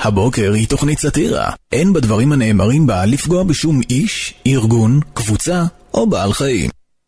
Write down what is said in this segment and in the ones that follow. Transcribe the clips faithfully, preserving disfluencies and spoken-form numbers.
הבוקר היא תוכנית סאטירה. אין בדברים הנאמרים בה לפגוע בשום איש, ארגון, קבוצה או בעל חיים.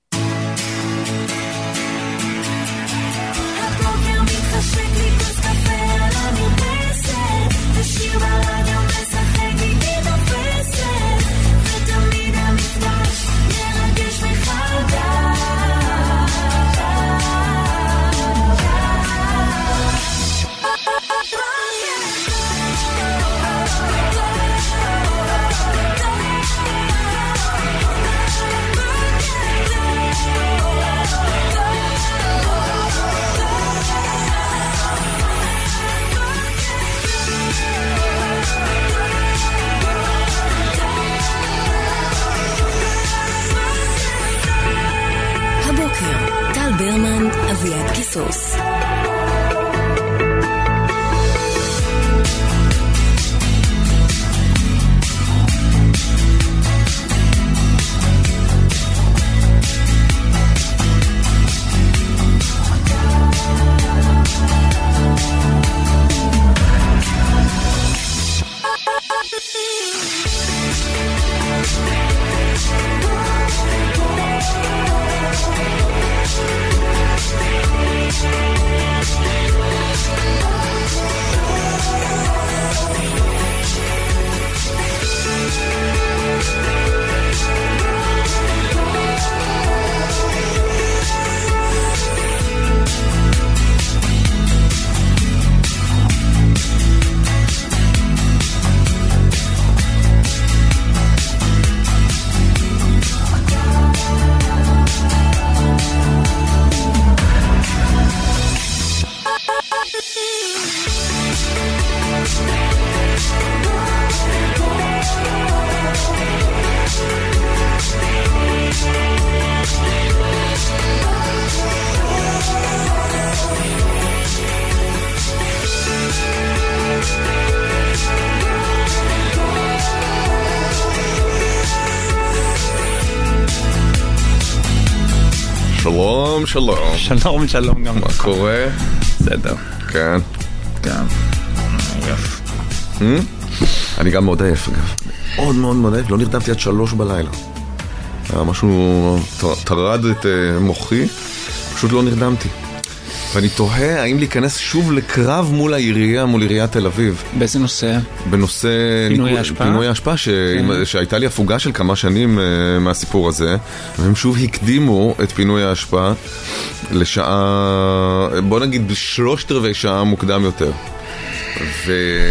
ברמן, אביעד קיסוס. שלום, שלום. שלום, שלום גם. מה קורה? בסדר. כן. גם. עייף. אני גם מאוד עייף, אגב. מאוד מאוד מאוד עייף. לא נרדמתי עד שלוש בלילה. משהו טרד את מוחי. פשוט לא נרדמתי. ואני תוהה האם להיכנס שוב לקרב מול העירייה, מול עיריית תל אביב. באיזה נושא? בנושא פינוי ההשפעה? פינוי ההשפעה, שהייתה לי הפוגה של כמה שנים מהסיפור הזה, והם שוב הקדימו את פינוי ההשפעה לשעה, בוא נגיד בשלושת רבעי שעה מוקדם יותר. ו...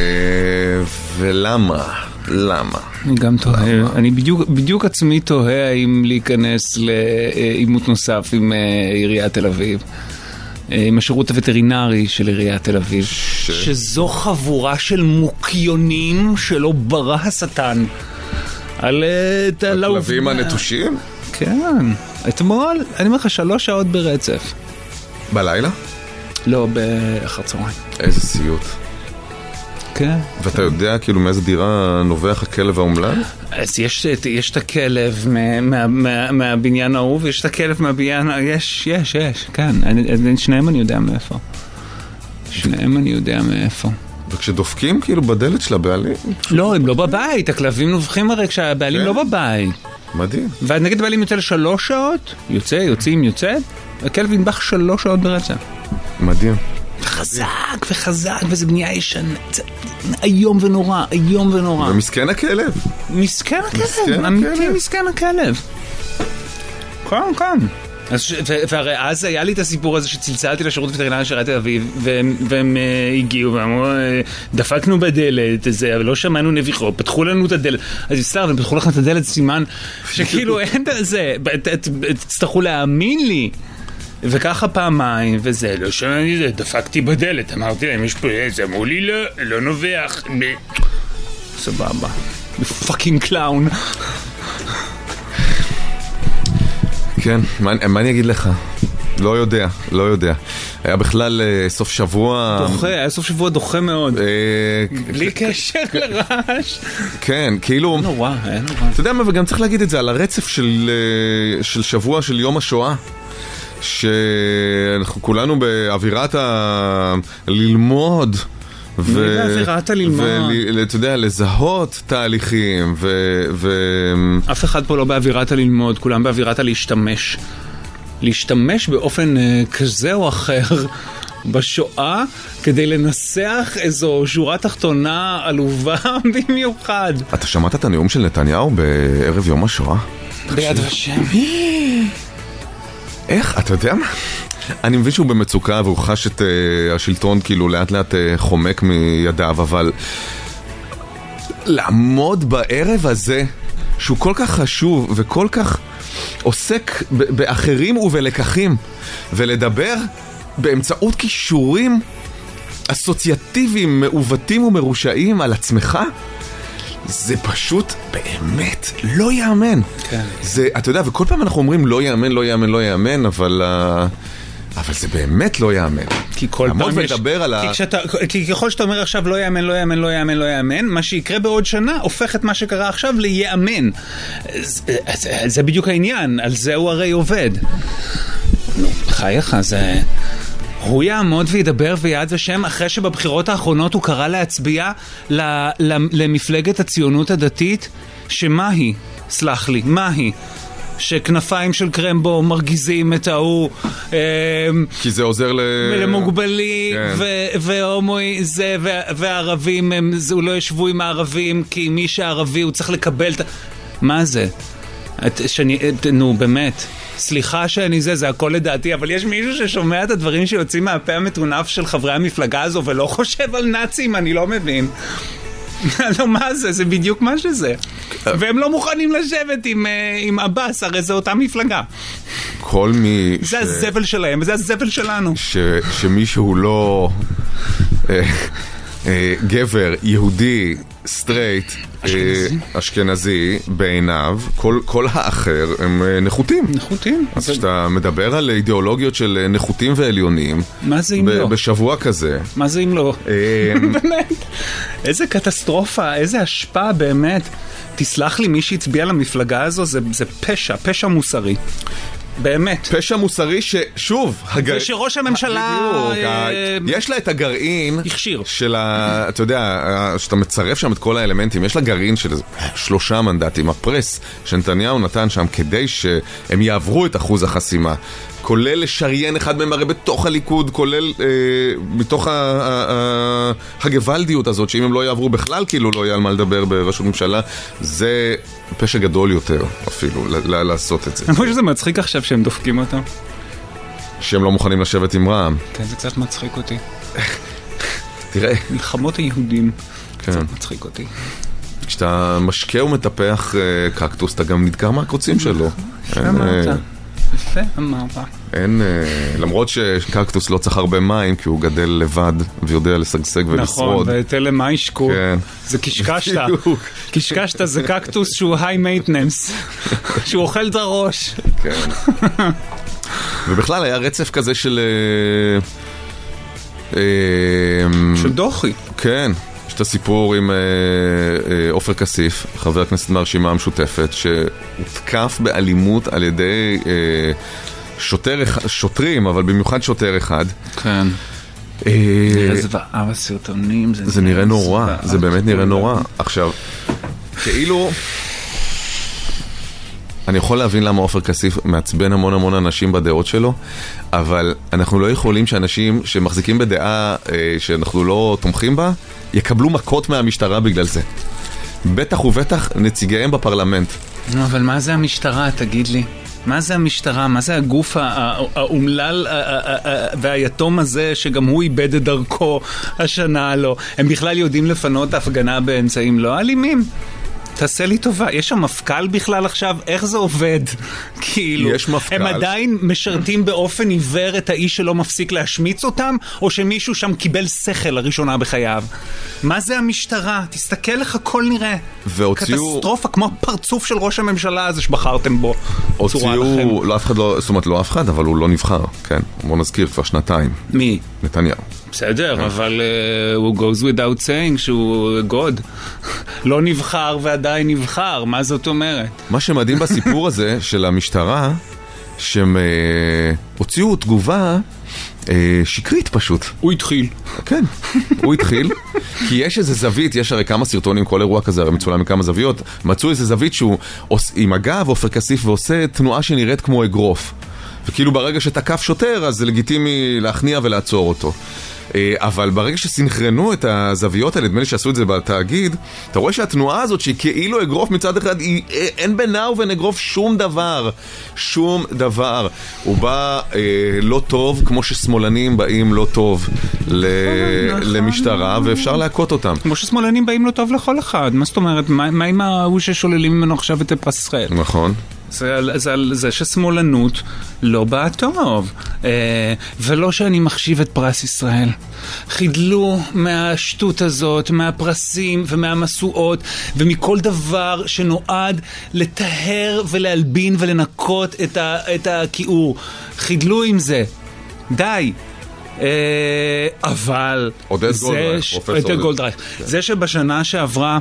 ולמה? למה? אני גם תוהה. אני בדיוק, בדיוק עצמי תוהה האם להיכנס לעימות נוסף עם עיריית תל אביב. עם השירות הווטרינרי של עיריית תל אביב, ש... שזו חבורה של מוקיונים שלא ברא השטן על הכלבים הנטושים? כן, אתמול אני אומר לך שלוש שעות ברצף. בלילה? לא, באחר צהריים. איזה סיוט. כן. ואתה יודע כאילו מאיזה דירה נובח הכלב האומלל? אז יש, יש את הכלב מה, מה, מה, מהבניין ההוא, ויש את הכלב מהבניין, יש, יש, יש, כן. אני, שניהם אני יודע מאיפה. שניהם אני יודע מאיפה. וכשדופקים כאילו בדלת של הבעלים? לא, הם לא בבית, הכלבים נובחים הרי כשהבעלים לא בבית. מדהים. ונגיד הבעלים יוצא לשלוש שעות, יוצא, יוצאים, יוצא, הכלב ינבח שלוש שעות ברצף. מדהים. חזק וחזק, וזה בנייה ישנה, היום ונורא, היום ונורא. ומסכן הכלב. מסכן הכלב, אמיתי מסכן הכלב. כן, כן. והרי אז היה לי את הסיפור הזה שצלצלתי לשירות וטרינרי של עיריית תל אביב, והם הגיעו ואמרו, דפקנו בדלת, אבל לא שמענו נביחות, פתחו לנו את הדלת. אז בסדר, הם פתחו לכם את הדלת, סימן שכאילו אין את זה, תצטרכו להאמין לי. וככה פעמיים, וזה, לא שמעתי זה, דפקתי בדלת, אמרתי להם, יש פה איזה, אמרו לי, לא, לא נובח. סבבה. פאקינג קלאון. כן, מה, מה אני אגיד לך? לא יודע, לא יודע. היה בכלל סוף שבוע... דוחה, היה סוף שבוע דוחה מאוד. בלי קשר לרעש. כן, כאילו... נורא, היה נורא. אתה יודע מה, וגם צריך להגיד את זה, על הרצף של, של שבוע של יום השואה. שאנחנו כולנו באווירת ה... ללמוד ואווירת הללמוד. ואתה יודע, לזהות תהליכים, ו... אף אחד פה לא באווירת הללמוד, כולם באווירת הלהשתמש. להשתמש באופן כזה או אחר בשואה, כדי לנסח איזו שורה תחתונה עלובה במיוחד. אתה שמעת את הנאום של נתניהו בערב יום השואה? ביד ושם. איך? אתה יודע מה? אני מבין שהוא במצוקה והוא חש את uh, השלטון כאילו לאט לאט uh, חומק מידיו, אבל לעמוד בערב הזה שהוא כל כך חשוב וכל כך עוסק ב- באחרים ובלקחים, ולדבר באמצעות כישורים אסוציאטיביים מעוותים ומרושעים על עצמך, זה פשוט באמת לא יאמן. כן. זה, אתה יודע, וכל פעם אנחנו אומרים לא יאמן, לא יאמן, לא יאמן, אבל uh, אבל זה באמת לא יאמן. כי כל פעם יש... על כי, ה... כשאתה, כי ככל שאתה אומר עכשיו לא יאמן, לא יאמן, לא יאמן, לא יאמן, מה שיקרה בעוד שנה הופך את מה שקרה עכשיו ליאמן. זה, זה, זה בדיוק העניין, על זה הוא הרי עובד. נו, חייך, זה... הוא יעמוד וידבר ויד ושם אחרי שבבחירות האחרונות הוא קרא להצביע ל, ל, למפלגת הציונות הדתית, שמה היא? סלח לי, מה היא? שכנפיים של קרמבו מרגיזים את ההוא, כי זה עוזר ל... למוגבלים, והומוי זה, והערבים, הוא לא ישבו עם הערבים, כי מי שערבי הוא צריך לקבל את... מה זה? נו, באמת. סליחה שאני זה, זה הכל לדעתי, אבל יש מישהו ששומע את הדברים שיוצאים מהפה המטונף של חברי המפלגה הזו ולא חושב על נאצים, אני לא מבין. לא, מה זה? זה בדיוק מה שזה. והם לא מוכנים לשבת עם, עם אבס, הרי זה אותה מפלגה. כל מי... זה ש... הזבל שלהם, וזה הזבל שלנו. ש... שמישהו לא... גבר, יהודי, סטרייט, אשכנזי, אשכנזי בעיניו, כל, כל האחר הם נחותים. נחותים. אז כשאתה מדבר על אידיאולוגיות של נחותים ועליונים, מה זה אם לא? בשבוע כזה. מה זה אם לא? באמת. איזה קטסטרופה, איזה השפעה באמת. תסלח לי, מי שהצביע למפלגה הזו, זה, זה פשע, פשע מוסרי. באמת. פשע מוסרי ששוב, הגר... ושראש הממשלה... בדיוק, יש לה את הגרעין... הכשיר. של ה... אתה יודע, שאתה מצרף שם את כל האלמנטים, יש לה גרעין של שלושה מנדטים. הפרס שנתניהו נתן שם כדי שהם יעברו את אחוז החסימה. כולל לשריין אחד מהם הרי בתוך הליכוד, כולל אה, מתוך ה- ה- ה- הגוואלדיות הזאת, שאם הם לא יעברו בכלל, כאילו לא יהיה על מה לדבר בראשות ממשלה, זה פשע גדול יותר אפילו, ל- ל- לעשות את זה. אני חושב שזה מצחיק עכשיו שהם דופקים אותם. שהם לא מוכנים לשבת עם רע"מ. כן, זה קצת מצחיק אותי. תראה. מלחמות היהודים. כן. קצת מצחיק אותי. כשאתה משקה ומטפח uh, קקטוס, אתה גם נדקר מהקוצים שלו. אמרת. יפה, אמרת. אין, למרות שקקטוס לא צריך הרבה מים, כי הוא גדל לבד ויודע לשגשג ולשרוד. נכון, ותלה מה ישקו. זה קשקשת. קשקשת זה קקטוס שהוא היי מייטננס. שהוא אוכל את הראש. כן. ובכלל היה רצף כזה של... של דוחי. כן. יש את הסיפור עם עופר כסיף, חבר הכנסת מהרשימה המשותפת, שהותקף באלימות על ידי שוטר, שוטרים, אבל במיוחד שוטר אחד. כן. נראה זוועה בסרטונים. זה נראה נורא, זה באמת נראה נורא. עכשיו, כאילו... אני יכול להבין למה עופר כסיף מעצבן המון המון אנשים בדעות שלו, אבל אנחנו לא יכולים שאנשים שמחזיקים בדעה שאנחנו לא תומכים בה, יקבלו מכות מהמשטרה בגלל זה. בטח ובטח נציגיהם בפרלמנט. נו, אבל מה זה המשטרה, תגיד לי? מה זה המשטרה? מה זה הגוף האומלל והיתום הזה שגם הוא איבד את דרכו השנה לו? הם בכלל יודעים לפנות הפגנה באמצעים לא אלימים? תעשה לי טובה, יש שם מפכ"ל בכלל עכשיו? איך זה עובד? כאילו, יש מפכ"ל. הם עדיין משרתים באופן עיוור את האיש שלא מפסיק להשמיץ אותם, או שמישהו שם קיבל שכל לראשונה בחייו? מה זה המשטרה? תסתכל לך, הכל נראה. והוציאו... קטסטרופה, כמו הפרצוף של ראש הממשלה הזה שבחרתם בו. הוציאו, לא אף אחד לא, זאת אומרת לא אף אחד, אבל הוא לא נבחר, כן. בוא נזכיר כבר שנתיים. מי? נתניהו. בסדר, אבל הוא goes without saying שהוא גוד. לא נבחר ועדיין נבחר, מה זאת אומרת? מה שמדהים בסיפור הזה של המשטרה, שהם הוציאו תגובה שקרית פשוט. הוא התחיל. כן, הוא התחיל, כי יש איזה זווית, יש הרי כמה סרטונים, כל אירוע כזה, הרי מצולם מכמה זוויות, מצאו איזה זווית שהוא עם הגב, עופר כסיף, ועושה תנועה שנראית כמו אגרוף. וכאילו ברגע שתקף שוטר, אז זה לגיטימי להכניע ולעצור אותו. אבל ברגע שסינכרנו את הזוויות האלה, נדמה לי שעשו את זה בתאגיד, אתה רואה שהתנועה הזאת שהיא כאילו אגרוף מצד אחד, היא, אין בינה ובין אגרוף שום דבר, שום דבר. הוא בא אה, לא טוב, כמו ששמאלנים באים לא טוב ל, למשטרה, ואפשר להכות אותם. כמו ששמאלנים באים לא טוב לכל אחד. מה זאת אומרת? מה, מה עם ההוא ששוללים ממנו עכשיו את פרס ישראל? נכון. זה על זה, זה ששמאלנות לא באה טוב, אה, ולא שאני מחשיב את פרס ישראל. חידלו מהשטות הזאת, מהפרסים ומהמסועות ומכל דבר שנועד לטהר ולהלבין ולנקות את, ה, את הכיעור. חידלו עם זה. די. אה, אבל עודד גולדרייך, ש... עודד גולדרייך. כן. זה שבשנה שעברה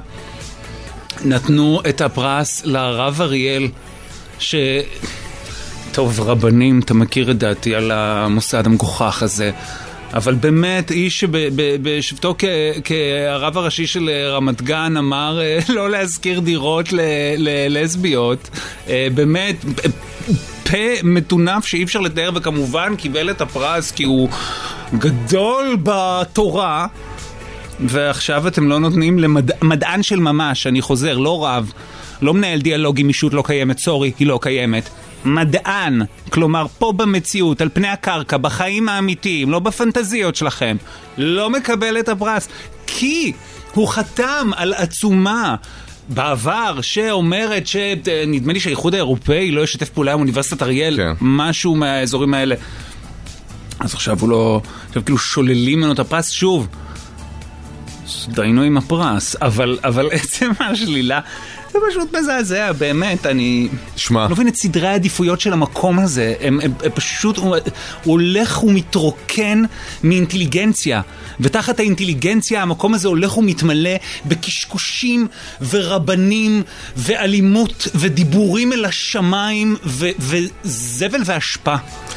נתנו את הפרס לרב אריאל, ש... טוב, רבנים, אתה מכיר את דעתי על המוסד המגוחך הזה, אבל באמת, איש שבשבתו כהרב הראשי של רמת גן אמר לא להזכיר דירות ללסביות, באמת, פה מטונף שאי אפשר לתאר, וכמובן קיבל את הפרס כי הוא גדול בתורה, ועכשיו אתם לא נותנים למדען של ממש, אני חוזר, לא רב, לא מנהל דיאלוג עם אישות לא קיימת, סורי, היא לא קיימת. מדען, כלומר פה במציאות, על פני הקרקע, בחיים האמיתיים, לא בפנטזיות שלכם, לא מקבל את הפרס, כי הוא חתם על עצומה בעבר שאומרת שנדמה לי שהאיחוד האירופאי לא ישתף פעולה עם אוניברסיטת אריאל, כן. משהו מהאזורים האלה. אז עכשיו הוא לא, עכשיו כאילו שוללים ממנו את הפרס שוב. דיינו עם הפרס, אבל, אבל עצם השלילה זה פשוט מזעזע, באמת, אני שמה. לא מבין את סדרי העדיפויות של המקום הזה, הם, הם, הם פשוט, הוא, הוא הולך ומתרוקן מאינטליגנציה, ותחת האינטליגנציה המקום הזה הולך ומתמלא בקשקושים ורבנים ואלימות ודיבורים אל השמיים ו, וזבל והשפעה.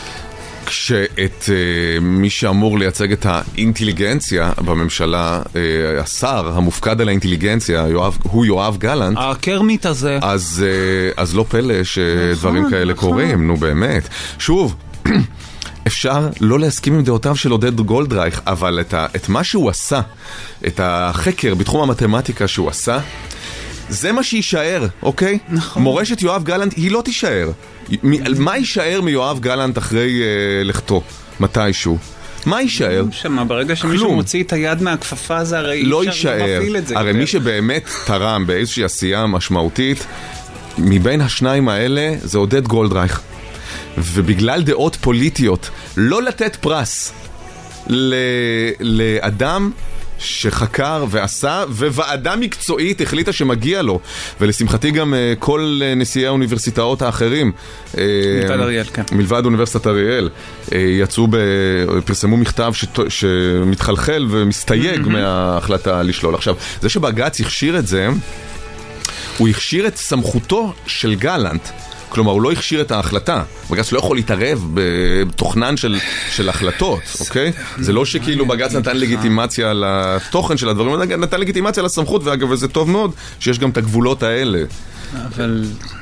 כשאת uh, מי שאמור לייצג את האינטליגנציה בממשלה, uh, השר המופקד על האינטליגנציה, יואב, הוא יואב גלנט, הקרמית הזה, אז, uh, אז לא פלא שדברים נכון, כאלה נכון. קורים, נו באמת. שוב, אפשר לא להסכים עם דעותיו של עודד גולדרייך, אבל את, ה, את מה שהוא עשה, את החקר בתחום המתמטיקה שהוא עשה, זה מה שישאר, אוקיי? נכון. מורשת יואב גלנט היא לא תישאר. מה יישאר מיואב גלנט אחרי אה, לכתו? מתישהו? מה יישאר? שמה, ברגע שמישהו מוציא את היד מהכפפה זה הרי לא יישאר. הרי מי שבאמת תרם באיזושהי עשייה משמעותית מבין השניים האלה זה עודד גולדרייך. ובגלל דעות פוליטיות לא לתת פרס ל... לאדם שחקר ועשה, וועדה מקצועית החליטה שמגיע לו, ולשמחתי גם uh, כל uh, נשיאי האוניברסיטאות האחרים מלבד אריאל, כן. מלבד אוניברסיטת אריאל uh, יצאו, ב... פרסמו מכתב ש... שמתחלחל ומסתייג mm-hmm. מההחלטה לשלול. עכשיו, זה שבג"ץ הכשיר את זה, הוא הכשיר את סמכותו של גלנט, כלומר, הוא לא הכשיר את ההחלטה. בג"ץ לא יכול להתערב בתוכנן של, של החלטות, אוקיי? זה לא שכאילו בג"ץ נתן לגיטימציה לתוכן של הדברים, נתן לגיטימציה לסמכות, ואגב, וזה טוב מאוד שיש גם את הגבולות האלה. אבל...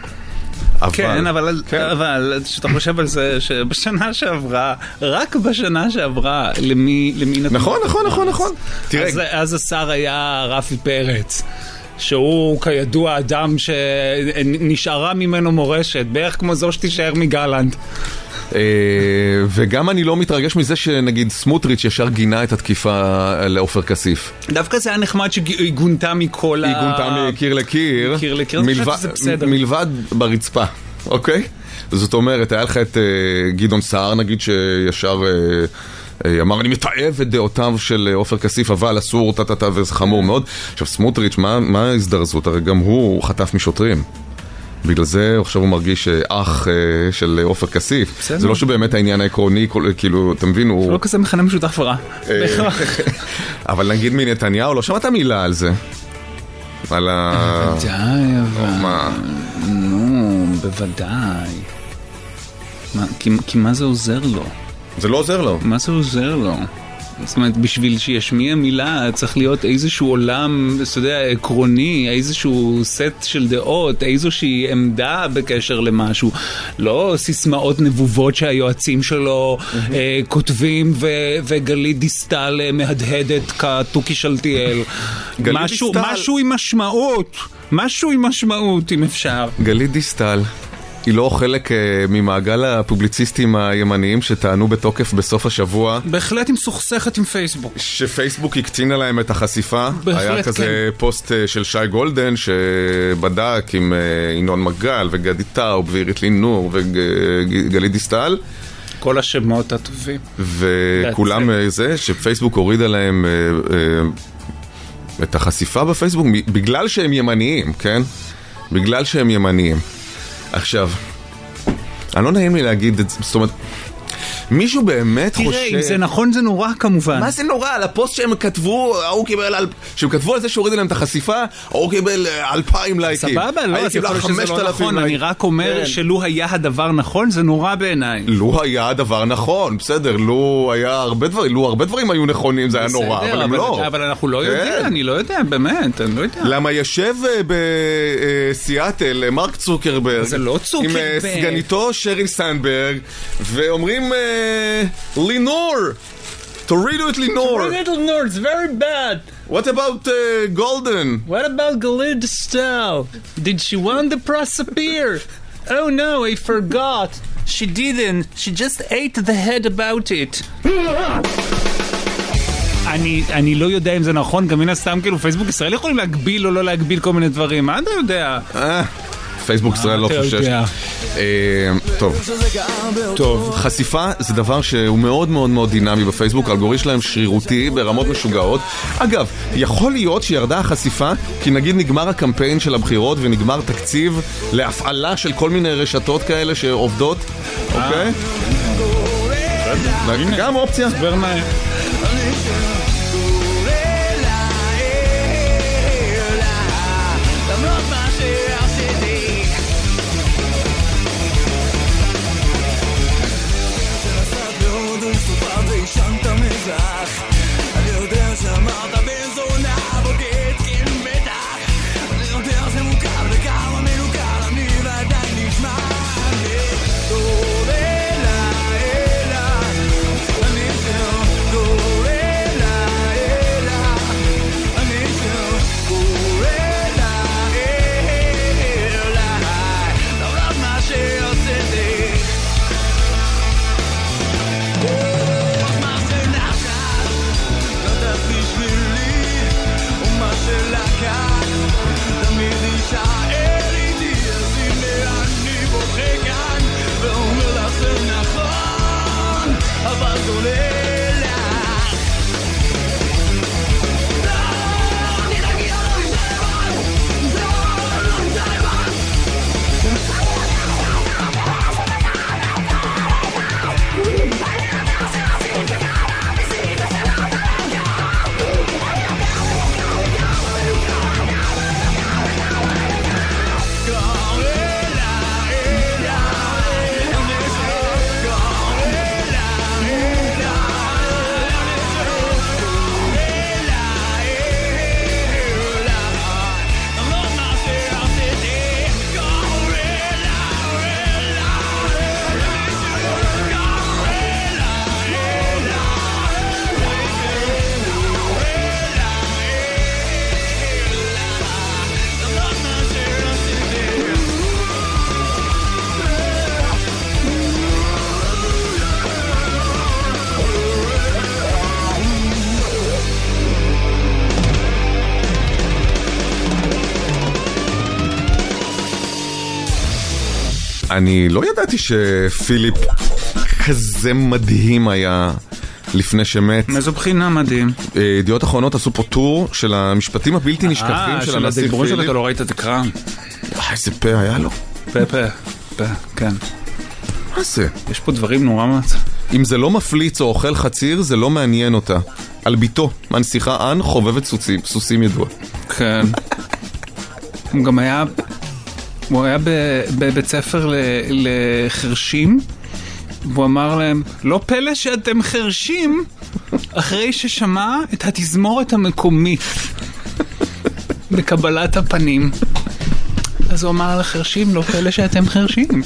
כן, אבל, כן. אבל שאתה חושב על זה שבשנה שעברה, רק בשנה שעברה, למי, למי נתנו? נכון, נכון, נכון, נכון. תראה. אז, אז השר היה רפי פרץ. שהוא כידוע אדם שנשארה ממנו מורשת, בערך כמו זו שתישאר מגלנט. וגם אני לא מתרגש מזה שנגיד סמוטריץ' ישר גינה את התקיפה לעופר כסיף. דווקא זה היה נחמד שהיא גונתה מכל ה... היא גונתה מקיר לקיר. מקיר לקיר, אני חושבת שזה בסדר. מלבד ברצפה, אוקיי? זאת אומרת, היה לך את גדעון סער נגיד שישר... אמר, אני מתעב את דעותיו של עופר כסיף, אבל אסור, טטטה, וזה חמור מאוד. עכשיו, סמוטריץ', מה, מה ההזדרזות? הרי גם הוא חטף משוטרים. בגלל זה, עכשיו הוא מרגיש אח של עופר כסיף. זה לא שבאמת העניין העקרוני, כאילו, אתה מבין, הוא... לא כזה מכנה משותף רע. אבל נגיד מנתניהו, לא שמעת מילה על זה. על ה... בוודאי, אבל... נו, בוודאי. כי מה זה עוזר לו? זה לא עוזר לו. מה זה עוזר לו? זאת אומרת, בשביל שישמיע מילה צריך להיות איזשהו עולם, אתה יודע, עקרוני, איזשהו סט של דעות, איזושהי עמדה בקשר למשהו. לא סיסמאות נבובות שהיועצים שלו אה, כותבים ו- וגלית דיסטל אה, מהדהדת כתוכי שלטיאל. משהו, דיסטל... משהו עם משמעות. משהו עם משמעות, אם אפשר. גלית דיסטל. היא לא חלק uh, ממעגל הפובליציסטים הימניים שטענו בתוקף בסוף השבוע. בהחלט עם סוכסכת עם פייסבוק. שפייסבוק הקצינה להם את החשיפה. בהחלט היה כזה כן. פוסט uh, של שי גולדן שבדק עם uh, ינון מגל וגדי טאוב ואירית לינור וגלית דיסטל. כל השמות הטובים. וכולם uh, זה שפייסבוק הורידה להם uh, uh, את החשיפה בפייסבוק בגלל שהם ימניים, כן? בגלל שהם ימניים. עכשיו, אני לא נעים לי להגיד את זה, זאת אומרת, מישהו באמת תראה, חושב... תראה, אם זה נכון זה נורא כמובן. מה זה נורא? על הפוסט שהם כתבו, הוא קיבל, על... שהם כתבו על זה שהורידו להם את החשיפה, הוא קיבל אלפיים לייקים. סבבה, לא, אז יכול שזה לא נכון, אני רק אומר כן. שלו היה הדבר נכון, זה נורא בעיניי. לו היה הדבר נכון, בסדר, לו היה הרבה דברים, לו הרבה דברים היו נכונים, זה היה בסדר, נורא, אבל, אבל הם לא. אבל אנחנו לא כן. יודעים, אני לא יודע, באמת, אני לא יודע. למה יושב בסיאטל, מרק צוקרברג, זה לא צוקרברג. עם סגניתו שריל סנדברג, ואומרים... Lenore! תורידו את לינור! תורידו את לינור, it's very bad! What about uh, Golden? What about Galit Distel? Did she want the prize appear? Oh no, I forgot. She didn't. She just ate the head about it. אני, אני לא יודע אם זה נכון, גם מן הסתם כאילו פייסבוק ישראל יכולים להגביל או לא להגביל כל מיני דברים, מה אתה יודע? אה... פייסבוק ישראל לא חושש. טוב. טוב. חשיפה זה דבר שהוא מאוד מאוד מאוד דינמי בפייסבוק, האלגוריתם שלהם שרירותי ברמות משוגעות. אגב, יכול להיות שירדה החשיפה כי נגיד נגמר הקמפיין של הבחירות ונגמר תקציב להפעלה של כל מיני רשתות כאלה שעובדות, אוקיי? גם אופציה. סבר מה... אני לא ידעתי שפיליפ כזה מדהים היה לפני שמת. מאיזו בחינה מדהים? ידיעות אחרונות עשו פה טור של המשפטים הבלתי נשכחים של הנשיא פיליפ. ברור שאתה לא ראית את הקרן. איזה פה היה לו. פה, פה, פה, כן. מה זה? יש פה דברים נורא מעט. אם זה לא מפליץ או אוכל חציר, זה לא מעניין אותה. על ביתו, מנסיכה אן, חובבת סוסים, סוסים ידוע. כן. הוא גם היה... הוא היה בבית ספר לחרשים, והוא אמר להם, לא פלא שאתם חרשים אחרי ששמע את התזמורת המקומית בקבלת הפנים. אז הוא אמר לחרשים, לא פלא שאתם חרשים.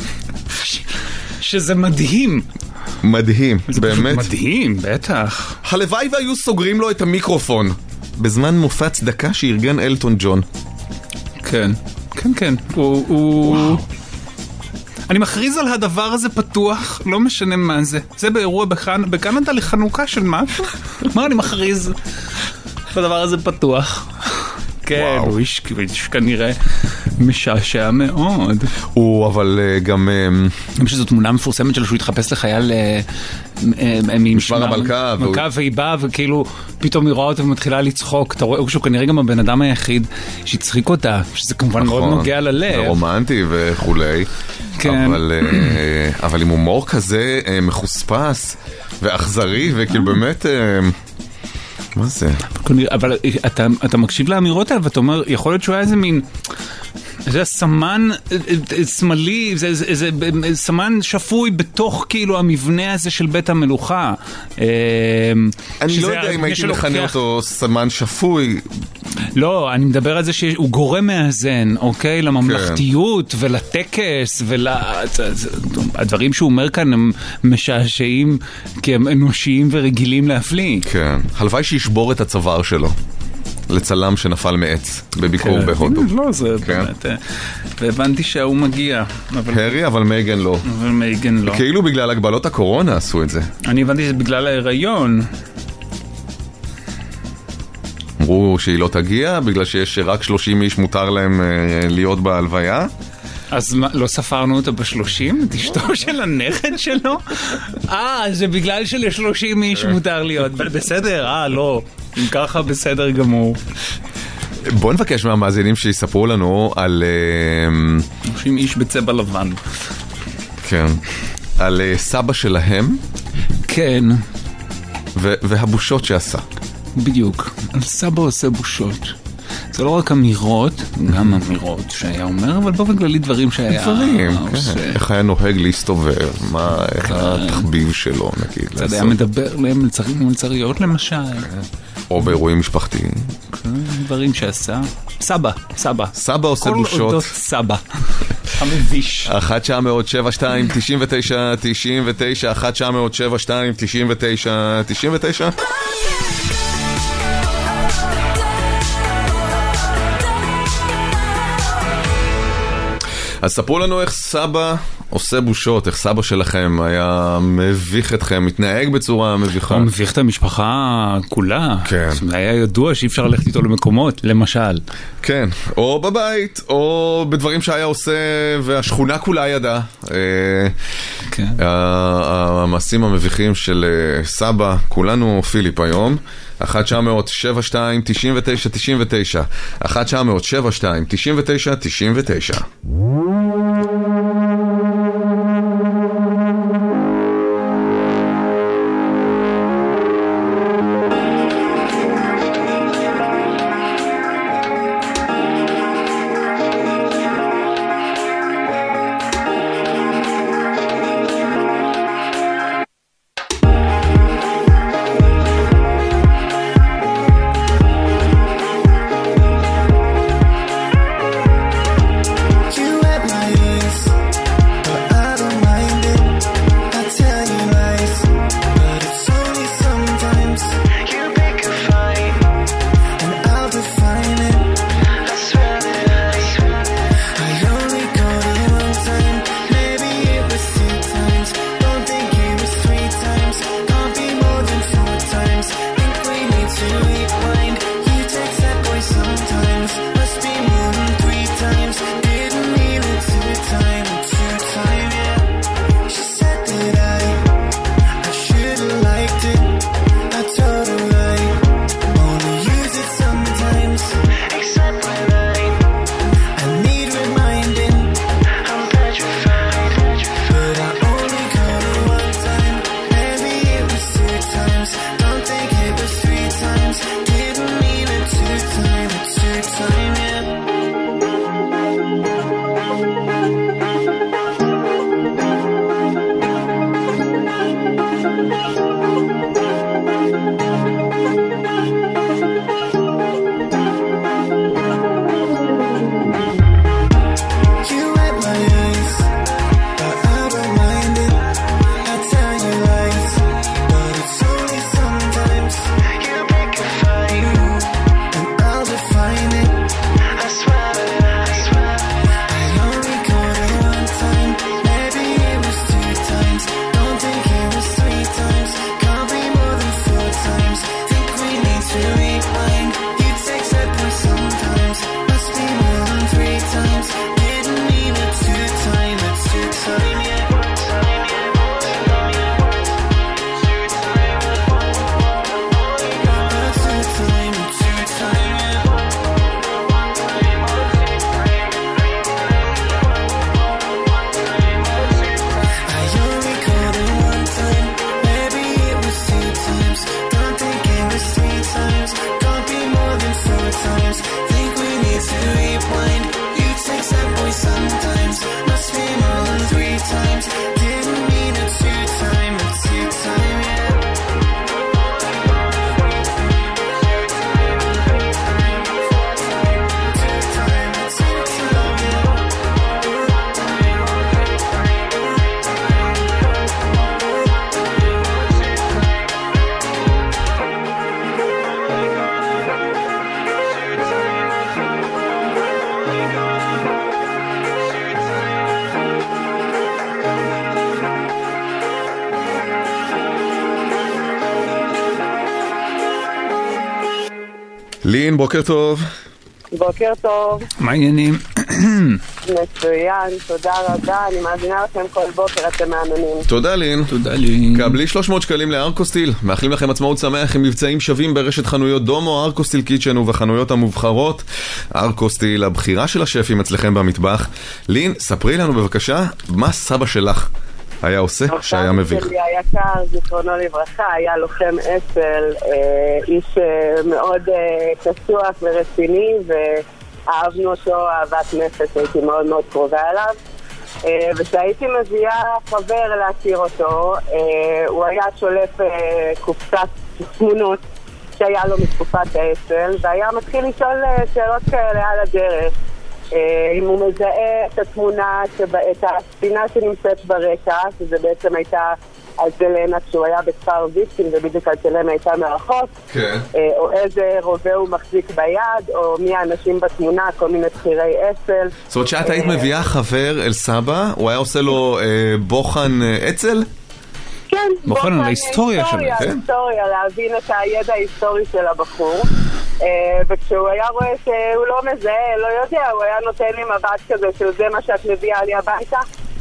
שזה מדהים. מדהים, באמת. מדהים, בטח. הלוואי והיו סוגרים לו את המיקרופון בזמן מופע צדקה שארגן אלטון ג'ון. כן, כן, כן. הוא... הוא... אני מכריז על הדבר הזה פתוח, לא משנה מה זה. זה באירוע בקנ... בקנדה לחנוכה של משהו. מה אני מכריז? הדבר הזה פתוח. כן, הוא איש, איש כנראה משעשע מאוד. הוא אבל גם... גם שזו תמונה מפורסמת שלו שהוא התחפש לחייל משמר המלכה מלכה והיא באה וכאילו פתאום היא רואה אותה ומתחילה לצחוק. אתה רואה שהוא כנראה גם הבן אדם היחיד שהצחיק אותה, שזה כמובן מאוד נוגע ללב. רומנטי וכולי. אבל, אבל עם הומור כזה מחוספס ואכזרי וכאילו באמת... מה זה? אבל אתה, אתה מקשיב לאמירות האלה ואתה אומר, יכול להיות שהוא היה איזה מין, זה סמן שמאלי, זה, זה, זה, זה סמן שפוי בתוך כאילו המבנה הזה של בית המלוכה. אני לא יודע אם הייתי מכנה אותו סמן שפוי. לא, אני מדבר על זה שהוא גורם מאזן, אוקיי? לממלכתיות ולטקס והדברים שהוא אומר כאן הם משעשעים כי הם אנושיים ורגילים להפליא. כן, הלוואי שישבור את הצוואר שלו לצלם שנפל מעץ בביקור בהודו. לא, זה באמת. והבנתי שהוא מגיע. הרי, אבל מייגן לא. אבל מייגן לא. כאילו בגלל הגבלות הקורונה עשו את זה. אני הבנתי שזה בגלל ההיריון. אמרו שהיא לא תגיע בגלל שיש רק שלושים איש מותר להם להיות בהלוויה. אז מה, לא ספרנו אותה בשלושים? את אשתו של הנכד שלו? אה, זה בגלל שלשלושים איש מותר להיות. בסדר, אה, לא. אם ככה בסדר גמור. בוא נבקש מהמאזינים שיספרו לנו על... שלושים איש בצבע לבן. כן. על סבא שלהם. כן. והבושות שעשה. בדיוק. על סבא עושה בושות. זה לא רק אמירות, גם אמירות שהיה אומר, אבל באופן כללי דברים שהיה דברים, כן. איך היה נוהג להסתובב, מה, איך התחביב שלו, נגיד. זה היה מדבר למלצריות למשל. או באירועים משפחתיים. דברים שעשה. סבא, סבא. סבא עושה בושות. כל אודות סבא. המביש. אחת תשע מאות שבע שתיים תשעים ותשע תשעים ותשע אחת תשע מאות שבע שתיים תשעים ותשע תשעים ותשע אז ספרו לנו איך סבא עושה בושות, איך סבא שלכם היה מביך אתכם, מתנהג בצורה מביכה. הוא מביך את המשפחה כולה. כן. זה היה ידוע שאי אפשר ללכת איתו למקומות, למשל. כן, או בבית, או בדברים שהיה עושה והשכונה כולה ידעה. כן. המעשים המביכים של סבא, כולנו פיליפ היום. אחת תשע מאות שבע שתיים תשעים ותשע תשעים ותשע אחת תשע מאות שבע שתיים תשעים ותשע תשעים ותשע לין, בוקר טוב. בוקר טוב. מה העניינים? מצוין, תודה רבה, אני מאזינה לכם כל בוקר, אתם מאמינים. תודה לין. תודה לין. קבלי שלוש מאות שקלים לארקוסטיל. מאחלים לכם עצמאות שמח עם מבצעים שווים ברשת חנויות דומו, ארקוסטיל קיצ'ן ובחנויות המובחרות. ארקוסטיל, הבחירה של השפים אצלכם במטבח. לין, ספרי לנו בבקשה, מה סבא שלך היה עושה שהיה מביך? סבא שלי היקר, זיכרונו לברכה, היה לוחם אצ"ל, איש מאוד קשוח ורציני, ואהבנו אותו אהבת נפש, הייתי מאוד מאוד קרובה אליו. וכשהייתי מביאה חבר להכיר אותו, הוא היה שולף קופסת תמונות שהיה לו מתקופת האצ"ל, והיה מתחיל לשאול שאלות כאלה על הדרך. אם הוא מזהה את התמונה, את הספינה שנמצאת ברקע, שזה בעצם הייתה אלטלנה כשהוא היה בכפר ויסקין, ובדיוק אלטלנה הייתה מרחוק, כן. או איזה רובה הוא מחזיק ביד, או מי האנשים בתמונה, כל מיני בחירי אצ"ל. זאת אומרת שאת היית מביאה חבר אל סבא, הוא היה עושה לו בוחן אצ"ל? כן, בוחן על ההיסטוריה שלו. היסטוריה, להבין את הידע ההיסטורי של הבחור. וכשהוא היה רואה שהוא לא מזהה, לא יודע, הוא היה נותן לי מבט כזה של זה מה שאת מביאה לי הביתה.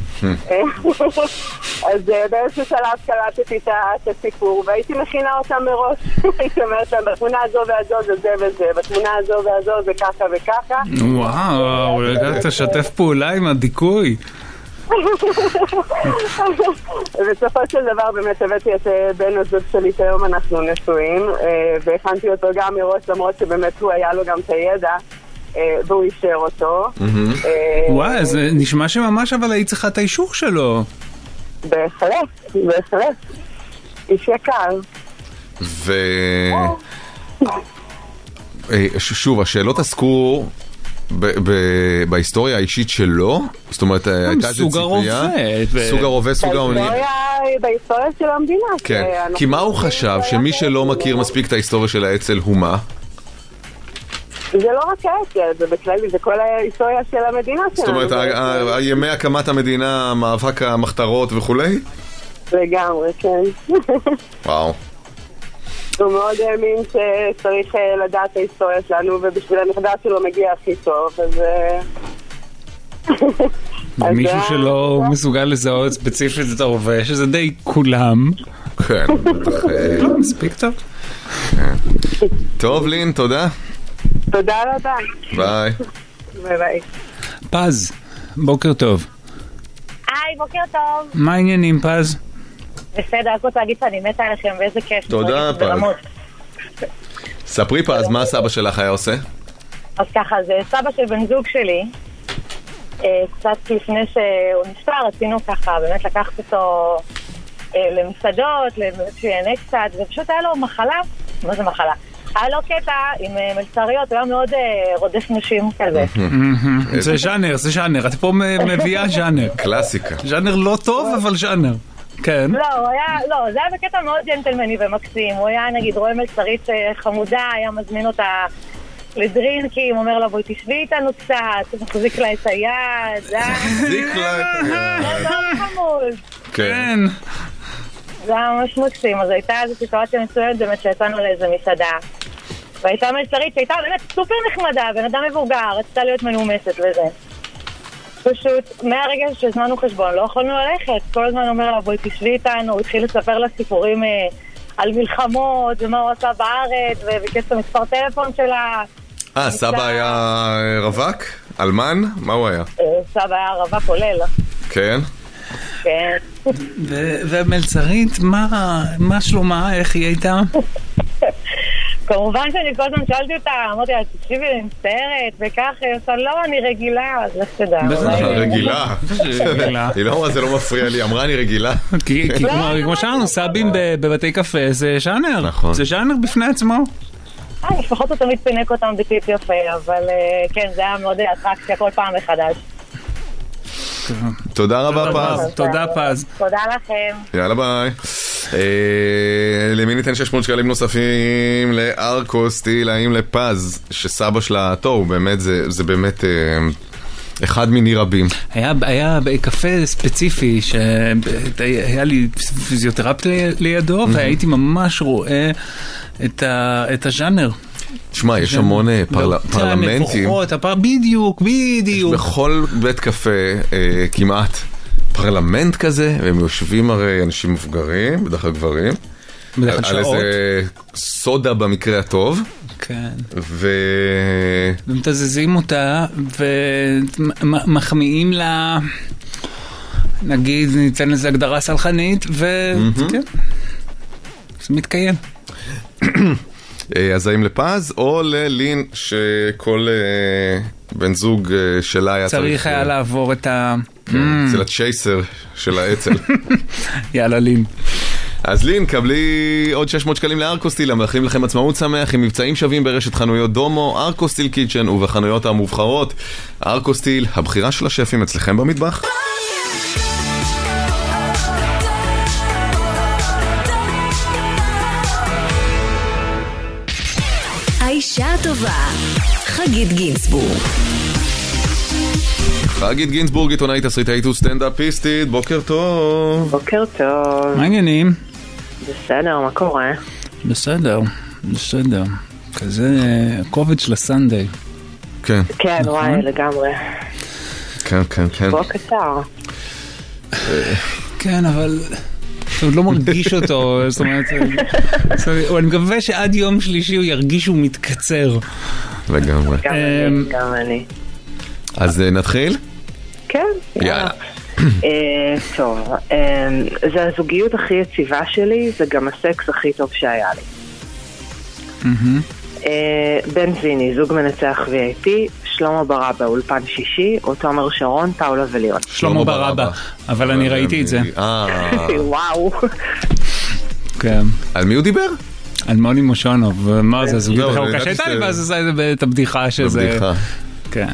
אז באיזשהו שלב קלטתי את הסיפור והייתי מכינה אותם מראש. הייתי אומרת להם, בתמונה הזו והזו זה זה וזה, בתמונה הזו והזו זה ככה וככה. וואו, הגעת לשתף פעולה עם הדיכוי. בסופו של דבר באמת הבאתי את בן הזוג שלי שהיום אנחנו נשואים, והכנתי אותו גם מראש, למרות שבאמת הוא היה לו גם את הידע והוא אישר אותו. וואי, זה נשמע שממש אבל היית צריכה את האישור שלו. בהחלט, בהחלט. איש יקר. ו... שוב, השאלות עסקו בהיסטוריה האישית שלו, זאת אומרת, הייתה איזה ציפייה, סוג הרובה, סוג האוני. בהיסטוריה של המדינה. כן, כי מה הוא חשב, שמי שלא מכיר מספיק את ההיסטוריה של האצ"ל הוא מה? זה לא רק האצ"ל, זה בכללי, זה כל ההיסטוריה של המדינה שלנו. זאת אומרת, הימי הקמת המדינה, מאבק המחתרות וכולי? לגמרי, כן. וואו. הוא מאוד האמין שצריך לדעת את ההיסטוריה שלנו, ובשביל הנכדה שלו מגיע הכי טוב, אז... מישהו שלא מסוגל לזהות ספציפית את הרובה, שזה די כולם. כן, בטח... לא, מספיק טוב. טוב, לין, תודה. תודה רבה. ביי. ביי ביי. פז, בוקר טוב. היי, בוקר טוב. מה העניינים, פז? בסדר, רק רוצה להגיד שאני מתה עליכם ואיזה כיף. תודה, פז. ספרי פז, מה הסבא שלך היה עושה? אז ככה, זה סבא של בן זוג שלי. קצת לפני שהוא נפטר, רצינו ככה באמת לקחת אותו למסעדות, שיהנה קצת, ופשוט היה לו מחלה. מה זה מחלה? היה לו קטע עם מלצריות, הוא היה מאוד רודף נשים כזה. זה ז'אנר, זה ז'אנר, את פה מביאה ז'אנר. קלאסיקה. ז'אנר לא טוב, אבל ז'אנר. כן. לא, הוא היה, לא, זה היה בקטע מאוד ג'נטלמני ומקסים. הוא היה, נגיד, רואה מלצרית חמודה, היה מזמין אותה לדרינקים, אומר לה, בואי תשבי איתנו קצת, מחזיק לה את היד, זה היה... מחזיק לה את היד. מאוד חמוד. כן. זה היה ממש מקסים, אז הייתה איזו סיטואציה מסוימת באמת שיצאנו לאיזו מסעדה. והייתה מלצרית שהייתה באמת סופר נחמדה, בן אדם מבוגר, רצתה להיות מנומסת וזה. פשוט, מהרגע שהזמנו חשבון, לא יכולנו ללכת. כל הזמן אומר לה, בואי תשבי איתנו, הוא התחיל לספר לה סיפורים אה, על מלחמות, ומה הוא עשה בארץ, וביקש את המספר טלפון שלה. אה, סבא היה רווק? אלמן? מה הוא היה? סבא היה רווק כולל. כן? כן. ומלצרית, מה שלומה? איך היא הייתה? כמובן שאני כל הזמן שאלתי אותה, אמרתי לה, תקשיבי, אני מצטערת, וכך, היא עושה, לא, אני רגילה, אז לך תדע. רגילה? היא לא אמרה, זה לא מפריע לי, אמרה, אני רגילה. כי כמו שאמרנו, סבים בבתי קפה, זה ז'אנר, זה ז'אנר בפני עצמו. לפחות הוא תמיד פינק אותם בטיפ יפה, אבל כן, זה היה מאוד אטרקציה כל פעם מחדש. תודה רבה פז. תודה פז. תודה לכם. יאללה ביי. למי ניתן שש מאות שקלים נוספים לארקוסטיל, האם לפז שסבא שלה טוב, באמת זה באמת אחד מיני רבים. היה קפה ספציפי שהיה לי פיזיותרפיה לידו והייתי ממש רואה את הז'אנר. תשמע, יש המון פרלמנטים. בדיוק, בדיוק. בכל בית קפה כמעט פרלמנט כזה, והם יושבים הרי אנשים מבוגרים, בדרך כלל גברים, על איזה סודה במקרה הטוב. כן. ו... ומתזזים אותה, ומחמיאים לה, נגיד, ניתן לזה הגדרה סלחנית, וכן, זה מתקיים. אז האם לפז, או ללין, שכל בן זוג שלה היה צריך... צריך היה לעבור את ה... אצל הצ'ייסר של האצל. יאללה, לין. אז לין, קבלי עוד שש מאות שקלים לארקוסטיל, המאחלים לכם עצמאות שמח עם מבצעים שווים ברשת חנויות דומו, ארקוסטיל קיצ'ן ובחנויות המובחרות. ארקוסטיל, הבחירה של השפים אצלכם במטבח. האישה הטובה, חגית גינסבורג. חגית גינסבורג, עיתונאית, תסריטאית וסטנדאפיסטית, בוקר טוב. בוקר טוב. מה העניינים? בסדר, מה קורה? בסדר, בסדר. כזה קובץ של הסנדיי. כן. כן, וואי, לגמרי. כן, כן, כן. בוא קצר. כן, אבל... אתה עוד לא מרגיש אותו, זאת אומרת... אני מקווה שעד יום שלישי הוא ירגיש שהוא מתקצר. לגמרי. גם אני, גם אני. אז נתחיל? כן. יאללה. טוב, זה הזוגיות הכי יציבה שלי, זה גם הסקס הכי טוב שהיה לי. בן זיני, זוג מנצח וי איי פי, שלמה ברבא, אולפן שישי, או תומר שרון, פאולה וליון. שלמה ברבא, אבל אני ראיתי את זה. וואו. כן. על מי הוא דיבר? על מוני מושונוב, ומה זה, זוגיות החלוקה שהייתה לי, ואז עשה את הבדיחה שזה... בבדיחה. כן.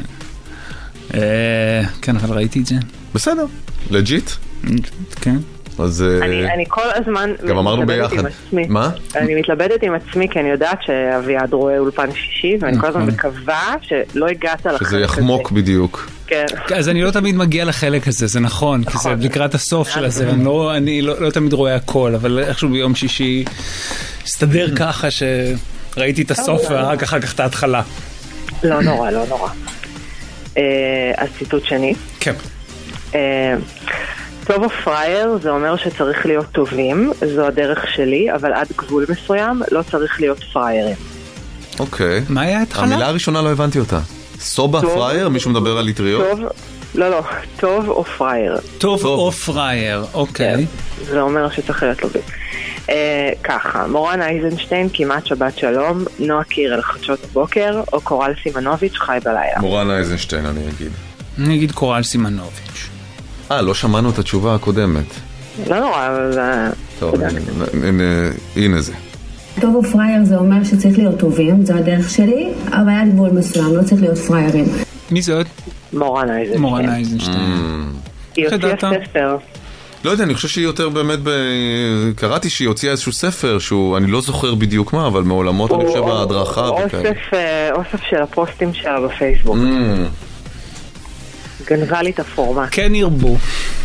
כן, אבל ראיתי את זה. בסדר, לג'יט. כן. אז... אני כל הזמן... גם אמרנו ביחד. מה? אני מתלבטת עם עצמי, כי אני יודעת שאביעד רואה אולפן שישי, ואני כל הזמן מקווה שלא הגעת לחלק הזה. שזה יחמוק בדיוק. כן. אז אני לא תמיד מגיע לחלק הזה, זה נכון, כי זה לקראת הסוף של הזה, אני לא תמיד רואה הכל, אבל איכשהו ביום שישי הסתדר ככה שראיתי את הסוף, ורק אחר כך את ההתחלה. לא נורא, לא נורא. אז ציטוט שני. כן. טוב או פרייר זה אומר שצריך להיות טובים, זו הדרך שלי, אבל עד גבול מסוים לא צריך להיות פריירים. אוקיי. מה היה התחלה? המילה הראשונה לא הבנתי אותה. סובה פרייר? מישהו מדבר על ליטריות? טוב, לא לא, טוב או פרייר. טוב או פרייר, אוקיי. זה אומר שצריך להיות טובים. ככה, מורן אייזנשטיין, כמעט שבת שלום, נועה קירל, חדשות הבוקר, או קורל סימנוביץ', חי בלילה. מורן אייזנשטיין, אני אגיד. אני אגיד קורל סימנוביץ'. אה, לא שמענו את התשובה הקודמת. לא נורא, אבל זה... טוב, הנה זה. טוב או פרייר זה אומר שצריך להיות טובים, זו הדרך שלי, אבל עד גבול מסוים, לא צריך להיות פריירים. מי זאת? מורן אייזנשטיין. מורן אייזנשטיין. היא הוציאה ספר. לא יודע, אני חושב שהיא יותר באמת, קראתי שהיא הוציאה איזשהו ספר, שהוא, אני לא זוכר בדיוק מה, אבל מעולמות אני חושב ההדרכה. אוסף של הפוסטים שלה בפייסבוק. גנבה לי את הפורמה. כן ירבו.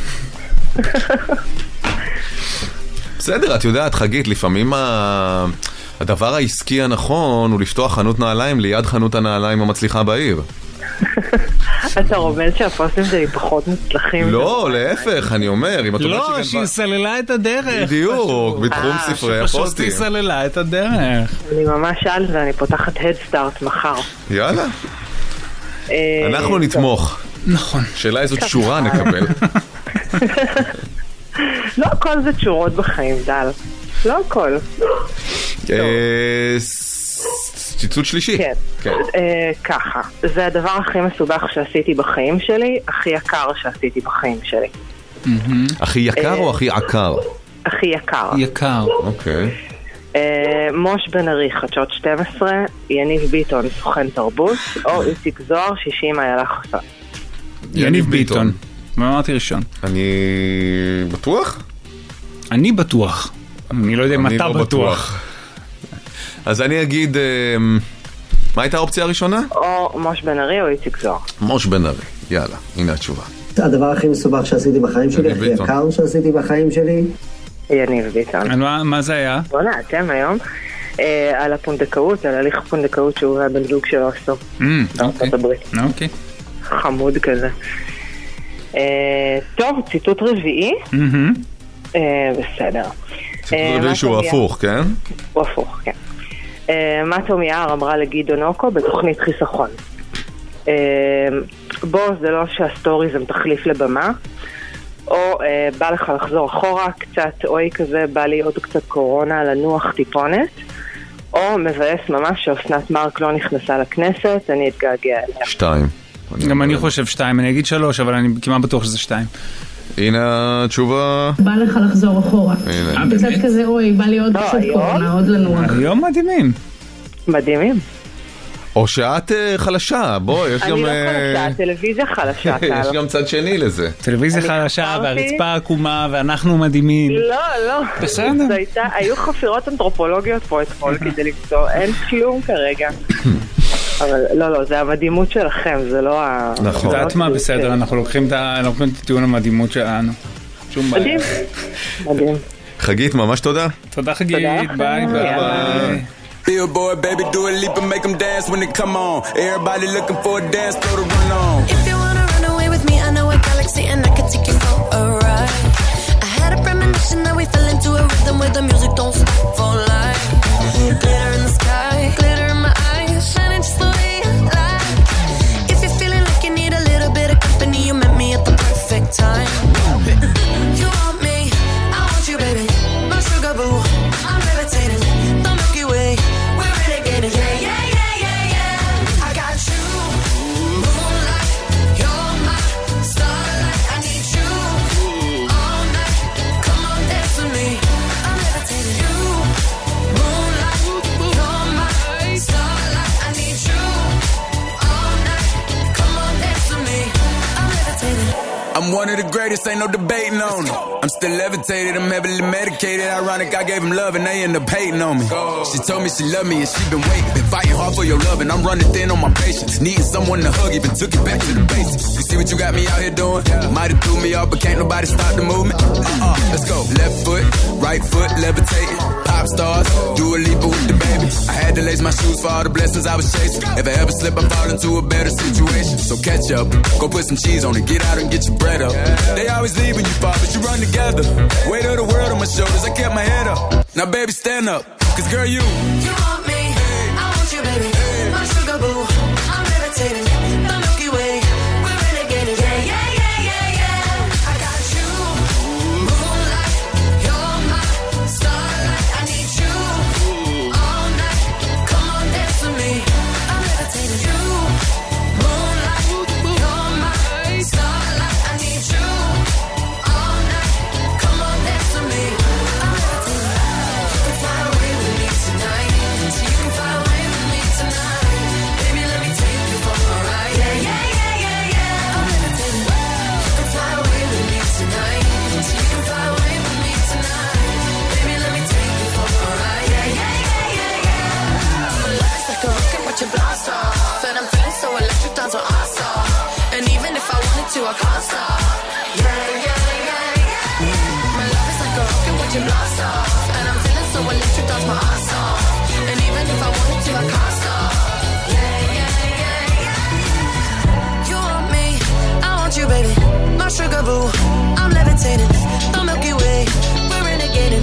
בסדר, את יודעת, חגית, לפעמים הדבר העסקי הנכון הוא לפתוח חנות נעליים ליד חנות הנעליים המצליחה בעיר. אתה רומז שהפוסטים שלי פחות מצלחים? לא, להפך, אני אומר. לא, שהיא סללה את הדרך. בדיוק, בתחום ספרי הפוסטים. שפשוט היא סללה את הדרך. אני ממש על זה, אני פותחת הדסטארט מחר. יאללה. אנחנו נתמוך. נכון. שאלה איזו תשורה נקבל. לא הכל זה תשורות בחיים, דל. לא הכל. ציטוט שלישי. כן. ככה, זה הדבר הכי מסובך שעשיתי בחיים שלי, הכי יקר שעשיתי בחיים שלי. הכי יקר או הכי עקר? הכי יקר. יקר. אוקיי. מוש בן ארי, חדשות שתים עשרה, יניב ביטון, סוכן תרבות, או איציק זוהר, שישים איילה חסן. יניב ביטון. מה אמרתי ראשון? אני בטוח? אני בטוח. אני לא יודע אם אתה בטוח. אז אני אגיד, מה הייתה האופציה הראשונה? או מוש בן ארי או איציק זוהר. מוש בן ארי, יאללה, הנה התשובה. הדבר הכי מסובך שעשיתי בחיים שלי, הכי יקר שעשיתי בחיים שלי. יניב ביטון. מה זה היה? בוא'נה, אתם היום. על הפונדקאות, על הליך הפונדקאות שהוא והבן זוג שלו עשו. אוקיי. אוקיי. חמוד כזה. טוב, ציטוט רביעי. בסדר. ציטוט רביעי שהוא הפוך, כן? הוא הפוך, כן. מה תומי יער אמרה לגדעון אוקו בתוכנית חיסכון. בוא, זה לא שהסטורי זה תחליף לבמה, או בא לך לחזור אחורה קצת, אוי כזה, בא לי עוד קצת קורונה, לנוח טיפונת, או מבאס ממש שאוסנת מרק לא נכנסה לכנסת, אני אתגעגע אליה. שתיים. גם אני חושב שתיים, אני אגיד שלוש, אבל אני כמעט בטוח שזה שתיים. הנה התשובה. בא לך לחזור אחורה. קצת כזה, אוי, בא לי עוד קצת קורונה, עוד לנוח. היום מדהימים. מדהימים. או שאת חלשה, בוא, יש גם... אני לא חלשה, טלוויזיה חלשה. יש גם צד שני לזה. טלוויזיה חלשה, והרצפה עקומה, ואנחנו מדהימים. לא, לא. בסדר. היו חפירות אנתרופולוגיות פה אתמול כדי למצוא, אין כלום כרגע. אבל לא, לא, זה המדהימות שלכם, זה לא ה... נכון. יודעת מה, בסדר, אנחנו לוקחים את הטיעון המדהימות שלנו. שום בעיה. מדהים, מדהים. חגית, ממש תודה. תודה חגית, ביי ביי. Billboard, baby, do a leap and make them dance when they come on. Everybody looking for a dance, throw the run on. If you wanna run away with me, I know a galaxy and I can take you for a ride. I had a premonition that we fell into a rhythm where the music don't stop for life. Glitter in the sky, glitter in my eyes, shining just the way I like. If you're feeling like you need a little bit of company, you met me at the perfect time. You want me, I want you, baby. My sugar boo, I'm levitating. The Milky Way. Yeah, yeah, yeah, yeah, yeah. I got you, moonlight, you're my starlight. I need you all night. Come on, dance with me. I'm levitating. You, moonlight, you're my starlight. I need you all night. Come on, dance with me. I'm levitating. I'm one of the greatest, ain't no debating on it. I'm still levitated, I'm heavily medicated. Ironic, I gave him love and they end up hating on me. She told me she loved me and she been waiting. Been fighting hard for your love and I'm running thin on my patience. Needing someone to hug, even took it back to the basics. You see what you got me out here doing? Might have threw me off, but can't nobody stop the movement. Uh-uh, let's go. Left foot, right foot, levitating. Pop stars, do a leap with the baby. I had to lace my shoes for all the blessings I was chasing. If I ever slip, I fall into a better situation. So catch up, go put some cheese on it, get out and get your bread up. They always leave when you fall, but you run together. Weight of the world on my shoulders, I kept my head up. Now baby, stand up, cause girl, you You want me, I want you, baby. My sugar boo, I'm levitating. The Milky Way, we're renegading. Yeah, yeah, yeah, yeah, yeah. I got you, moonlight, you're my starlight. I need you all night. Come on, dance with me. I'm levitating. You, moonlight, you're my starlight. I need you all night. Come on, dance with me. I'm levitating. You can fly away with me tonight. So you can fly away with me tonight. Baby, let me take you for a ride. Yeah, yeah, yeah, yeah, yeah. I'm levitating. You can fly away with me tonight. So you can fly away with me tonight. Baby, let me take you for a ride. Yeah, yeah, yeah, yeah, yeah. My life's like a rocket, watch it blast off. And I'm feeling so electric, down so awesome. And even if I wanted to, I can't stop. Yeah, yeah, yeah, yeah. My love is like a rocket, watch it blast off. And I'm feeling so electric, down my ass off. And even if I wanted to, I can't stop. Yeah, yeah, yeah, yeah. You want me, I want you, baby. My sugar boo, I'm levitating. The Milky Way, we're renegading.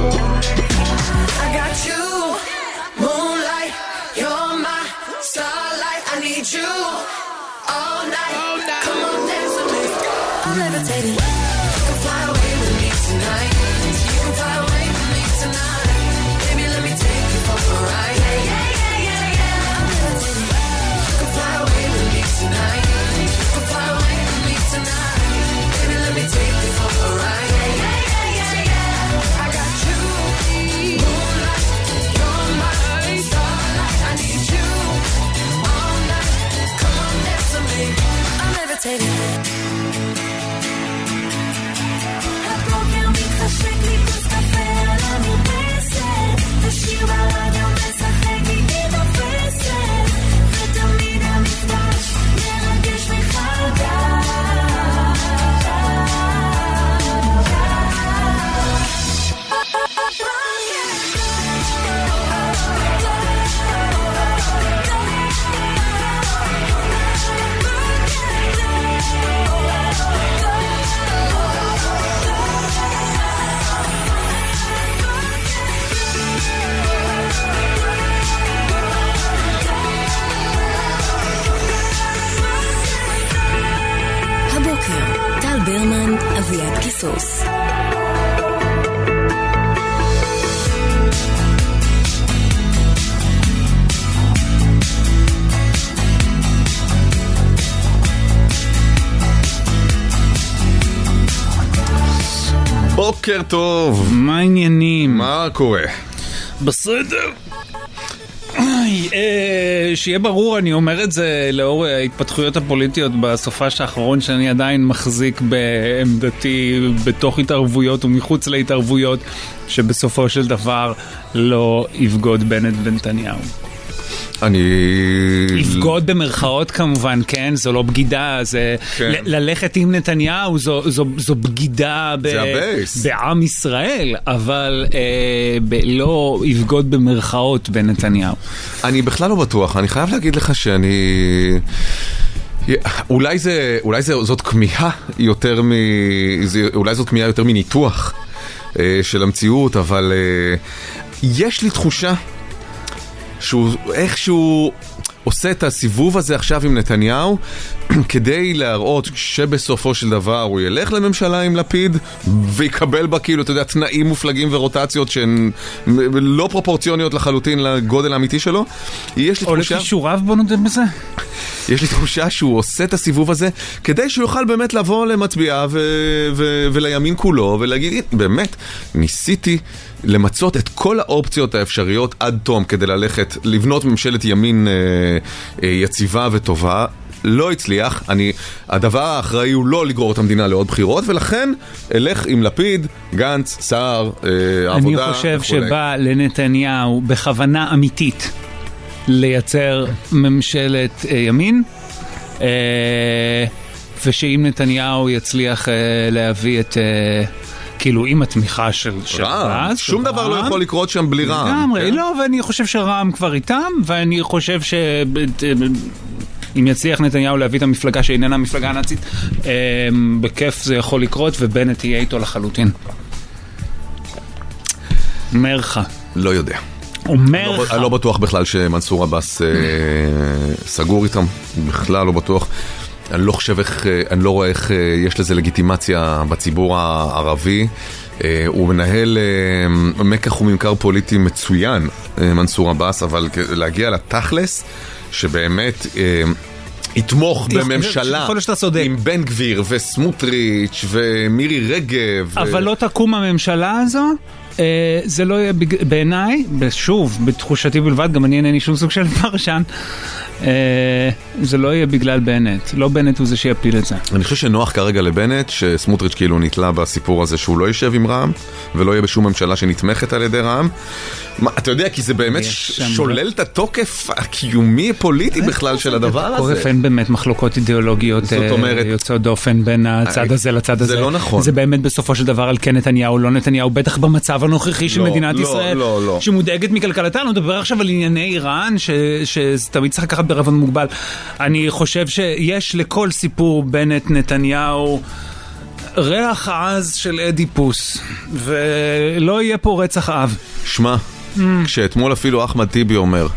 I got you, moonlight, you're my starlight. I need you all night. Come on, dance with me. I'm levitating. You can fly away with me tonight. You can fly away with me tonight. Baby, let me take you for a ride. Yeah, yeah, yeah, yeah, yeah. I'm levitating. You can fly away with me tonight. You can fly away with me tonight. Baby, let me take you for a ride. Yeah, yeah, yeah, yeah, yeah. I got you, moonlight, you're my starlight. I need you all night. Come on, dance with me. I'm levitating. הסוס. בוקר טוב. מה העניינים? מה קורה? בסדר. איי, אה, שיהיה ברור, אני אומר את זה לאור ההתפתחויות הפוליטיות בסופש האחרון, שאני עדיין מחזיק בעמדתי בתוך התערבויות ומחוץ להתערבויות, שבסופו של דבר לא יבגוד בנט ונתניהו. אני... יבגוד במרכאות כמובן, כן? זו לא בגידה, זה... כן. ל- ללכת עם נתניהו זו, זו, זו בגידה ב- זה הבייס. בעם ישראל, אבל אה, ב- לא יבגוד במרכאות בנתניהו. אני בכלל לא בטוח, אני חייב להגיד לך שאני... אולי זה, אולי זה, זאת כמיהה יותר מ... זה, אולי זאת כמיהה יותר מניתוח אה, של המציאות, אבל אה, יש לי תחושה שהוא איכשהו עושה את הסיבוב הזה עכשיו עם נתניהו כדי להראות שבסופו של דבר הוא ילך לממשלה עם לפיד ויקבל בה כאילו, אתה יודע, תנאים מופלגים ורוטציות שהן לא פרופורציוניות לחלוטין לגודל האמיתי שלו. יש לי או תחושה... לכישוריו בוא נותן בזה? יש לי תחושה שהוא עושה את הסיבוב הזה כדי שהוא יוכל באמת לבוא למצביעה ו- ו- ולימין כולו ולהגיד, באמת, ניסיתי למצות את כל האופציות האפשריות עד תום כדי ללכת, לבנות ממשלת ימין אה, אה, יציבה וטובה. לא הצליח. אני, הדבר האחראי הוא לא לגרור את המדינה לעוד בחירות, ולכן אלך עם לפיד, גנץ, סער, אה, עבודה. אני חושב שבא לנתניהו בכוונה אמיתית לייצר ממשלת אה, ימין, אה, ושאם נתניהו יצליח אה, להביא את... אה, כאילו עם התמיכה של רע"מ, שום דבר לא יכול לקרות שם בלי רע"מ. לגמרי, לא, ואני חושב שרע"מ כבר איתם, ואני חושב ש... אם יצליח נתניהו להביא את המפלגה שאיננה המפלגה הנאצית, בכיף זה יכול לקרות, ובנט יהיה איתו לחלוטין. אומר לך. לא יודע. אומר לך. אני לא בטוח בכלל שמנסור עבאס סגור איתם, בכלל לא בטוח. אני לא חושב איך, אני לא רואה איך יש לזה לגיטימציה בציבור הערבי. הוא מנהל מקח וממכר פוליטי מצוין, מנסור עבאס, אבל להגיע לתכלס שבאמת יתמוך בממשלה עם בן גביר וסמוטריץ' ומירי רגב. אבל לא תקום הממשלה הזו, זה לא יהיה בעיניי, שוב, בתחושתי בלבד, גם אני אינני שום סוג של פרשן, זה לא יהיה בגלל בנט. לא בנט הוא זה שיפיל את זה. אני חושב שנוח כרגע לבנט שסמוטריץ' כאילו נתלה בסיפור הזה שהוא לא יישב עם רע"מ ולא יהיה בשום ממשלה שנתמכת על ידי רע"מ. אתה יודע, כי זה באמת שולל את התוקף הקיומי פוליטי בכלל של הדבר הזה. קורף, אין באמת מחלוקות אידיאולוגיות יוצאות דופן בין הצד הזה לצד הזה. זה לא נכון. זה באמת בסופו של דבר על כן נתניהו, לא נתניהו, בטח במצב הנוכחי של מדינת ישראל, שמודאגת מכלכלתה. אני מדבר עכשיו על ענייני איראן, שתמיד צריך לקחת ברבון מוגבל. אני חושב שיש לכל סיפור בנט נתניהו ריח עז של אדיפוס, ולא יהיה פה רצח אב. שמע, כשאתמול אפילו אחמד טיבי אומר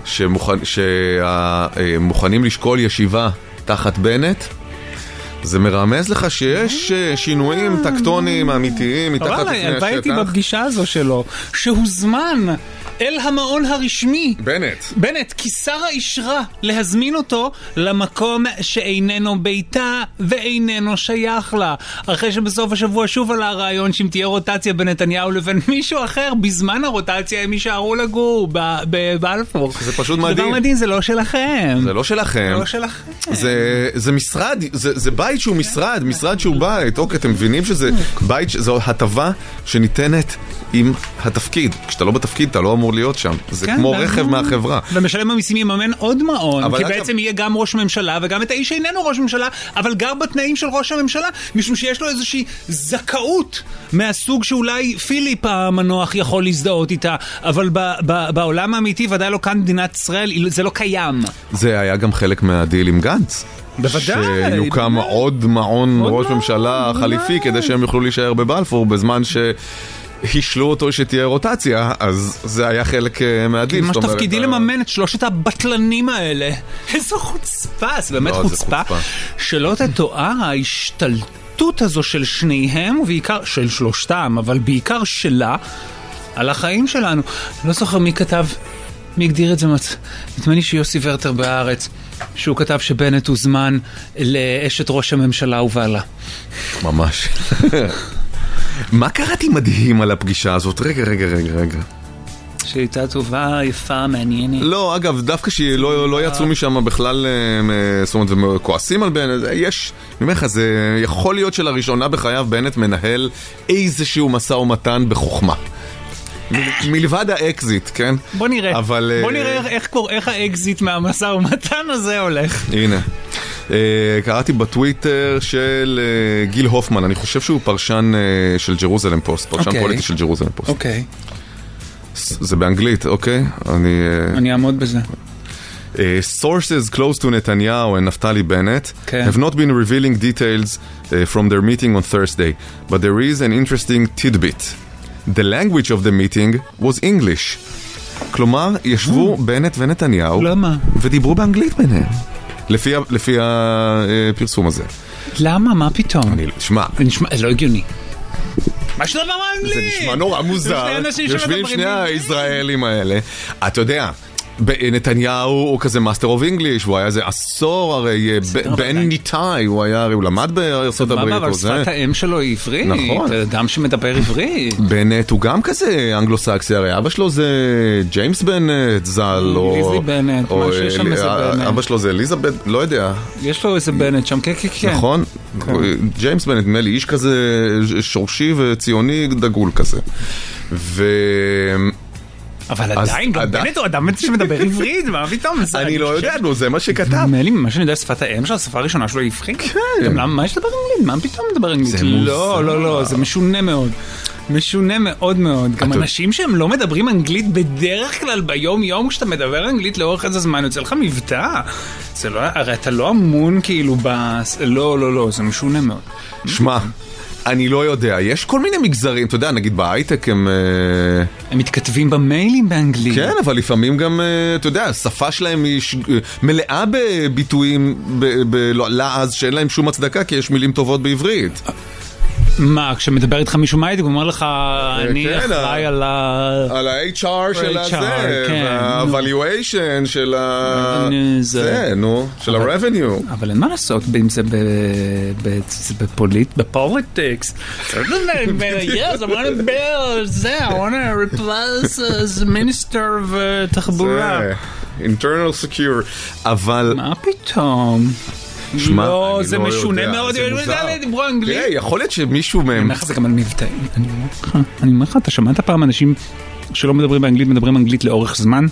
שמוכנים לשקול ישיבה תחת בנט, זה מרמז לך שיש שינויים טקטוניים אמיתיים מתחת לפני השטח. אבל הייתי בפגישה הזו שלו, שהוזמן אל המעון הרשמי. בנט. בנט, כי שרה אישרה להזמין אותו למקום שאיננו ביתה ואיננו שייך לה. אחרי שבסוף השבוע שוב עלה הרעיון שאם תהיה רוטציה בין נתניהו לבין מישהו אחר, בזמן הרוטציה הם יישארו לגור בבלפור. זה פשוט מדהים. דבר מדהים, זה לא שלכם. זה לא שלכם. זה לא שלכם. זה, זה משרד, זה, זה בית שהוא משרד, משרד שהוא בית. אוקיי, אתם מבינים שזה בית, זו הטבה שניתנת עם התפקיד. כשאתה לא בתפקיד, אתה לא אמור להיות שם. זה כמו רכב מהחברה. ומשלם המיסים יממן עוד מעון, כי בעצם יהיה גם ראש ממשלה, וגם את האיש שאיננו ראש ממשלה, אבל גר בתנאים של ראש הממשלה, משום שיש לו איזושהי זכאות מהסוג שאולי פיליפ המנוח יכול להזדהות איתה, אבל בעולם האמיתי, ודאי לא כאן מדינת ישראל, זה לא קיים. זה היה גם חלק מהדיל עם גנץ. בוודאי. שיוקם עוד מעון ראש ממשלה חליפי, כדי שהם יוכלו להישאר בבלפור, בזמן ש... השלו אותו שתהיה רוטציה, אז זה היה חלק מהדיל. ממש תפקידי לממן את שלושת הבטלנים האלה. איזו חוצפה, זה באמת חוצפה. שלא תתואר ההשתלטות ההשתלטות הזו של שניהם, ובעיקר של שלושתם, אבל בעיקר שלה, על החיים שלנו. לא זוכר מי כתב, מי הגדיר את זה, נדמה לי שיוסי ורטר בארץ, שהוא כתב שבנט הוזמן לאשת ראש הממשלה ובעלה. ממש. מה קראתי מדהים על הפגישה הזאת? רגע, רגע, רגע, רגע. שהייתה טובה, יפה, מעניינת. לא, אגב, דווקא שלא לא יצאו משם בכלל, זאת אומרת, וכועסים על בנט, יש, אני אומר לך, זה יכול להיות שלראשונה בחייו בנט מנהל איזשהו משא ומתן בחוכמה. מלבד האקזיט, כן? בוא נראה, אבל, בוא נראה איך, איך האקזיט מהמשא ומתן הזה הולך. הנה. קראתי בטוויטר של גיל הופמן, אני חושב שהוא פרשן של ג'רוזלם פוסט, פרשן פוליטי של ג'רוזלם פוסט. אוקיי. זה באנגלית, אוקיי? אני... אני אעמוד בזה. Uh, sources close to Netanyahu and Naftali Bennett okay. have not been revealing details uh, from their meeting on Thursday, but there is an interesting tidbit. The language of the meeting was English. כלומר, ישבו בנט ונתניהו למה? ודיברו באנגלית ביניהם. לפי, לפי הפרסום הזה. למה? מה פתאום? אני, שמה. זה נשמע, זה לא הגיוני. מה שאתה דבר אנגלית? זה נשמע נורא מוזר. יושבים שני הישראלים האלה. אתה יודע, נתניהו הוא כזה מאסטר אוף אינגליש, הוא היה איזה עשור, הרי בן ניטאי, הוא היה, הוא למד בארצות הברית. אבל שפת האם שלו היא עברית. נכון. אדם שמדבר עברית. בנט הוא גם כזה אנגלו-סקסי, הרי אבא שלו זה ג'יימס בנט, זל, או... ליזי בנט, מה שיש שם איזה בנט. אבא שלו זה אליזבת, לא יודע. יש לו איזה בנט שם, כן, כן, כן. נכון. ג'יימס בנט, מלי, איש כזה שורשי וציוני דגול כזה. ו... אבל עדיין, גם בנט הוא אדם שמדבר עברית, מה פתאום? אני לא יודע, נו, זה מה שכתב. מלי, מה שאני יודע, שפת האם של השפה הראשונה שלו היא עברית? כן. מה יש לדבר אנגלית? מה פתאום מדבר אנגלית? לא, לא, לא, זה משונה מאוד. משונה מאוד מאוד. גם אנשים שהם לא מדברים אנגלית בדרך כלל ביום יום, כשאתה מדבר אנגלית לאורך איזה זמן, יוצא לך מבטא. זה לא, הרי אתה לא אמון כאילו ב... לא, לא, לא, זה משונה מאוד. שמע, אני לא יודע, יש כל מיני מגזרים, אתה יודע, נגיד בהייטק הם... הם מתכתבים במיילים באנגלית. כן, אבל לפעמים גם, אתה יודע, השפה שלהם היא מלאה בביטויים בלעז שאין להם שום הצדקה, כי יש מילים טובות בעברית. מה, כשמדבר איתך מישהו מהייטק, הוא אומר לך, אני אחראי על ה... על ה-אייץ' אר של הזה, וה-valuation של ה... זה, נו, של ה-revenue. אבל אין מה לעשות, אם זה בפוליט, בפוליטיקס. Yes, I want to build זה, I want to replace as minister of תחבורה. internal secure, אבל... מה פתאום? לא, זה משונה מאוד, זה מוזר. דיברו אנגלית. תראה, יכול להיות שמישהו מהם... אני אומר לך זה גם על מבטאים. אני אומר לך, אני אומר לך, אתה שמעת פעם אנשים שלא מדברים באנגלית, מדברים אנגלית לאורך זמן?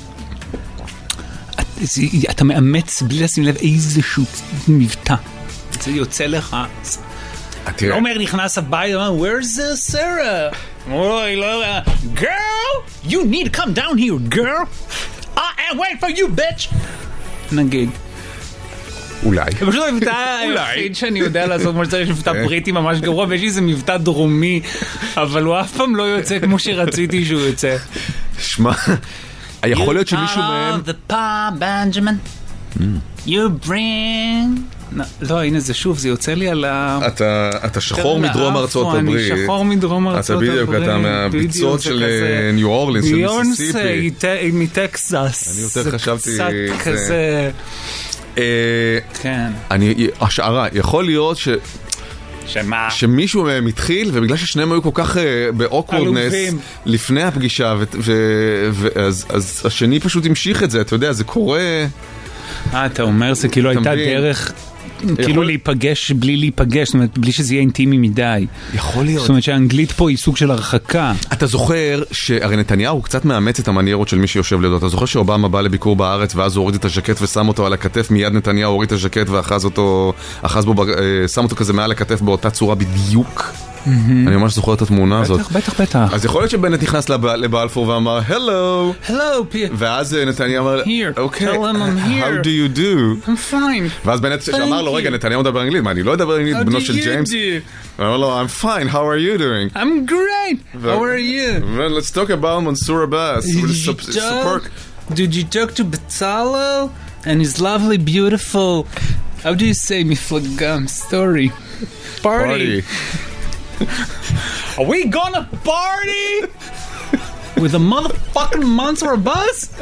אתה מאמץ בלי לשים לב איזשהו מבטא. זה יוצא לך... לא אומר, נכנס הבית, where's Sarah? אוי, לא... Girl, you need to come down here, girl. I am waiting for you, bitch. נגיד. אולי. זה פשוט המבטא היחיד שאני יודע לעשות כמו שצריך, יש מבטא בריטי ממש גרוע, ויש לי איזה מבטא דרומי, אבל הוא אף פעם לא יוצא כמו שרציתי שהוא יוצא. שמע, יכול להיות שמישהו מהם... You call the pa, Benjamin. You bring... לא, הנה זה שוב, זה יוצא לי על ה... אתה שחור מדרום ארצות הברית. אני שחור מדרום ארצות הברית. אתה בדיוק, אתה מהביצות של ניו אורלינס, של מיסיסיפי. מטקסס. אני יותר חשבתי... קצת כזה... כן. אני, השערה, יכול להיות ש... שמה? שמישהו מהם התחיל, ובגלל ששניהם היו כל כך באוקוורדנס לפני הפגישה, אז השני פשוט המשיך את זה, אתה יודע, זה קורה... אה, אתה אומר, זה כאילו הייתה דרך... כאילו להיפגש בלי להיפגש, זאת אומרת, בלי שזה יהיה אינטימי מדי. יכול להיות. זאת אומרת שהאנגלית פה היא סוג של הרחקה. אתה זוכר שהרי נתניהו קצת מאמץ את המניירות של מי שיושב לידו. אתה זוכר שאובמה בא לביקור בארץ, ואז הוא הוריד את הז'קט ושם אותו על הכתף, מיד נתניהו הוריד את הז'קט ואחז אותו, אחז בו, שם אותו כזה מעל הכתף באותה צורה בדיוק. אני ממש זוכר את התמונה הזאת. בטח, בטח, בטח. אז יכול להיות שבנט נכנס לבלפור ואמר, hello. Hello, ואז נתניהו אמר, here, okay, tell him I'm here. how do you do? I'm fine. ואז בנט שאמר לו, רגע, נתניהו מדבר אנגלית, מה, אני לא אדבר אנגלית, בנו של ג'יימס? הוא אמר לו, I'm fine, how are you doing? I'm great, how are you? Well, let's talk about Mansour Abbas. Did you talk, did you talk to Bezalel and his lovely, beautiful How do you say מפלגה? Story. Party. Are we gonna party? With a motherfucking monster of buzz?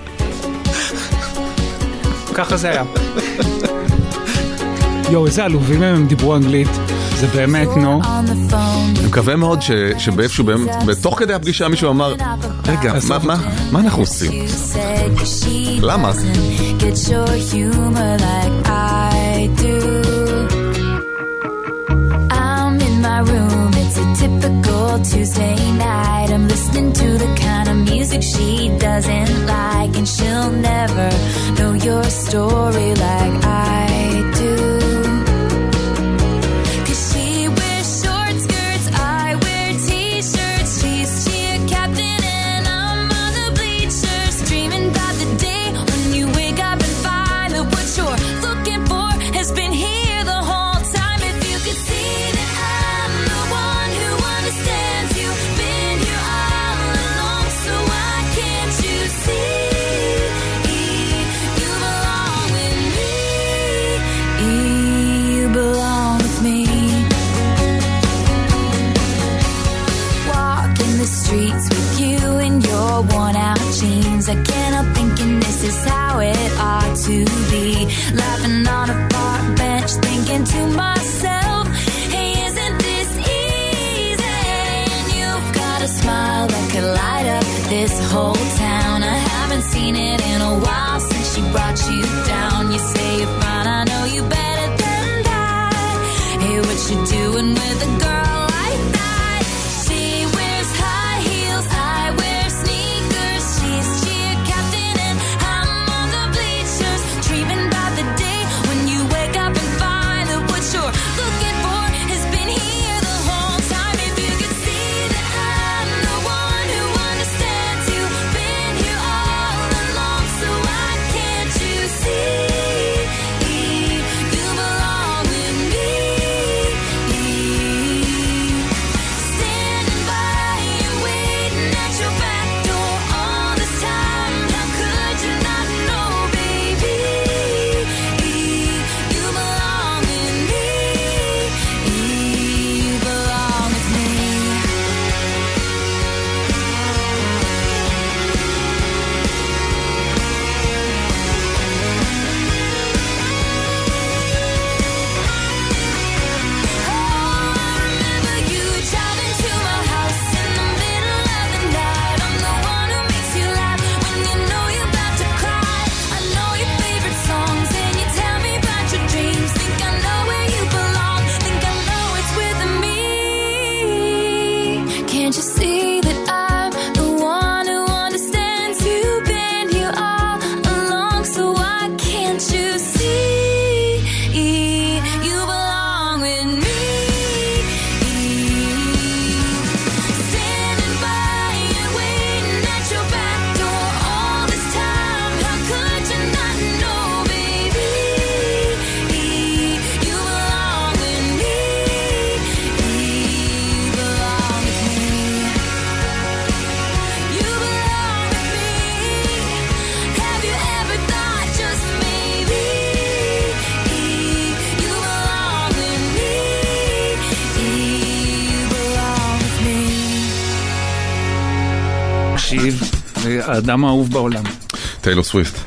ככה זה היה. יו, איזה עלובים הם דיברו אנגלית. זה באמת, נו. אני מקווה מאוד שבאיפשהו, בתוך כדי הפגישה מישהו אמר, רגע, מה אנחנו עושים? למה? I'm in my room, it's a typical Tuesday night. I'm listening to the kind of music she doesn't like, and she'll never know your story like I do. I can't help thinking this is how it ought to be. Laughing on a park bench, thinking to myself, hey, isn't this easy? And you've got a smile that could light up this whole town. I haven't seen it in a while since she brought you down. You say you're fine, I know you better than that. Hey, what you doing with a girl like that? She wears high heels, I wear sneakers. She's האדם האהוב בעולם. טיילור סוויפט.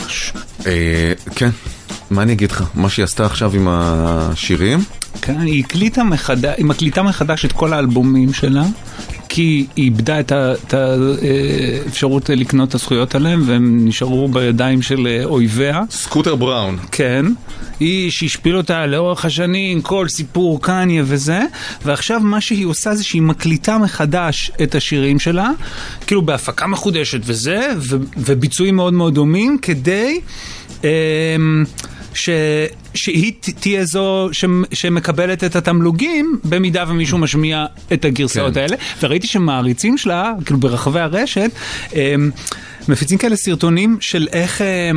כן, מה אני אגיד לך? מה שהיא עשתה עכשיו עם השירים? כן, היא הקליטה מחדש, היא מקליטה מחדש את כל האלבומים שלה, כי היא איבדה את האפשרות לקנות את הזכויות עליהם, והם נשארו בידיים של אויביה. סקוטר בראון. כן. היא שהשפיל אותה לאורך השנים, כל סיפור קניה וזה, ועכשיו מה שהיא עושה זה שהיא מקליטה מחדש את השירים שלה, כאילו בהפקה מחודשת וזה, ו- וביצועים מאוד מאוד דומים, כדי אה, ש... שהיא תהיה זו ש... שמקבלת את התמלוגים, במידה ומישהו משמיע את הגרסאות כן. האלה, וראיתי שמעריצים שלה, כאילו ברחבי הרשת, אה, מפיצים כאלה סרטונים של איך... אה,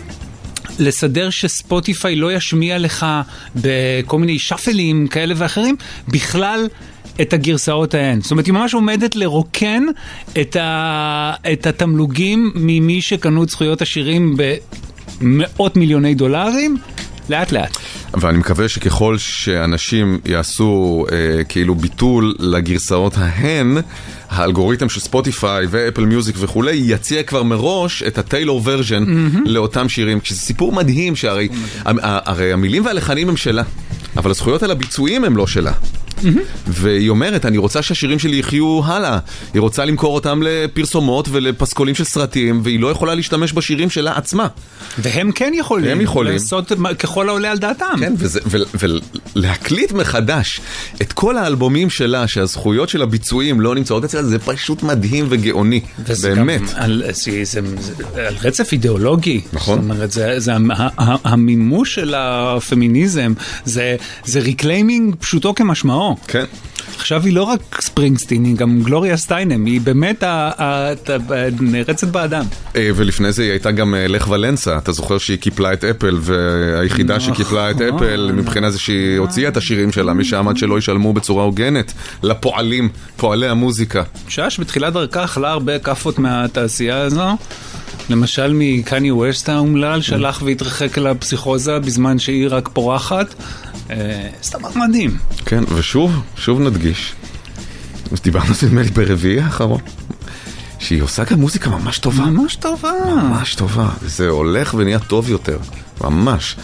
לסדר שספוטיפיי לא ישמיע לך בכל מיני שפלים כאלה ואחרים, בכלל את הגרסאות ההן. זאת אומרת, היא ממש עומדת לרוקן את, ה... את התמלוגים ממי שקנו את זכויות השירים במאות מיליוני דולרים, לאט לאט. ואני מקווה שככל שאנשים יעשו אה, כאילו ביטול לגרסאות ההן, האלגוריתם של ספוטיפיי ואפל מיוזיק וכולי יציע כבר מראש את הטיילור ורז'ן mm-hmm. לאותם שירים, שזה סיפור מדהים שהרי הרי המילים והלחנים הם שלה, אבל הזכויות על הביצועים הם לא שלה. Mm-hmm. והיא אומרת, אני רוצה שהשירים שלי יחיו הלאה. היא רוצה למכור אותם לפרסומות ולפסקולים של סרטים, והיא לא יכולה להשתמש בשירים שלה עצמה. והם כן יכולים. הם יכולים. לעשות ככל העולה על דעתם. כן, וזה, ו- ולהקליט מחדש את כל האלבומים שלה, שהזכויות של הביצועים לא נמצאות אצלה, זה פשוט מדהים וגאוני. באמת. על, זה, זה, זה, על רצף אידיאולוגי. נכון. זאת אומרת, זה, זה, המימוש של הפמיניזם, זה, זה ריקליימינג פשוטו כמשמעו. כן. עכשיו היא לא רק ספרינגסטין, היא גם גלוריה סטיינם, היא באמת נרצת באדם. ולפני זה היא הייתה גם לך ולנסה, אתה זוכר שהיא קיפלה את אפל, והיחידה שקיפלה את אפל מבחינה זה שהיא הוציאה את השירים שלה, מי שעמד שלא ישלמו בצורה הוגנת לפועלים, פועלי המוזיקה. שש בתחילת דרכה אכלה הרבה כפות מהתעשייה הזו, למשל מקני ווסט האומלל, שלח והתרחק אל הפסיכוזה בזמן שהיא רק פורחת. סתם מדהים. כן, ושוב, שוב נדגיש. דיברנו על זה מלי ברביעי האחרון. שהיא עושה גם מוזיקה ממש טובה. ממש טובה. ממש טובה. זה הולך ונהיה טוב יותר. ממש.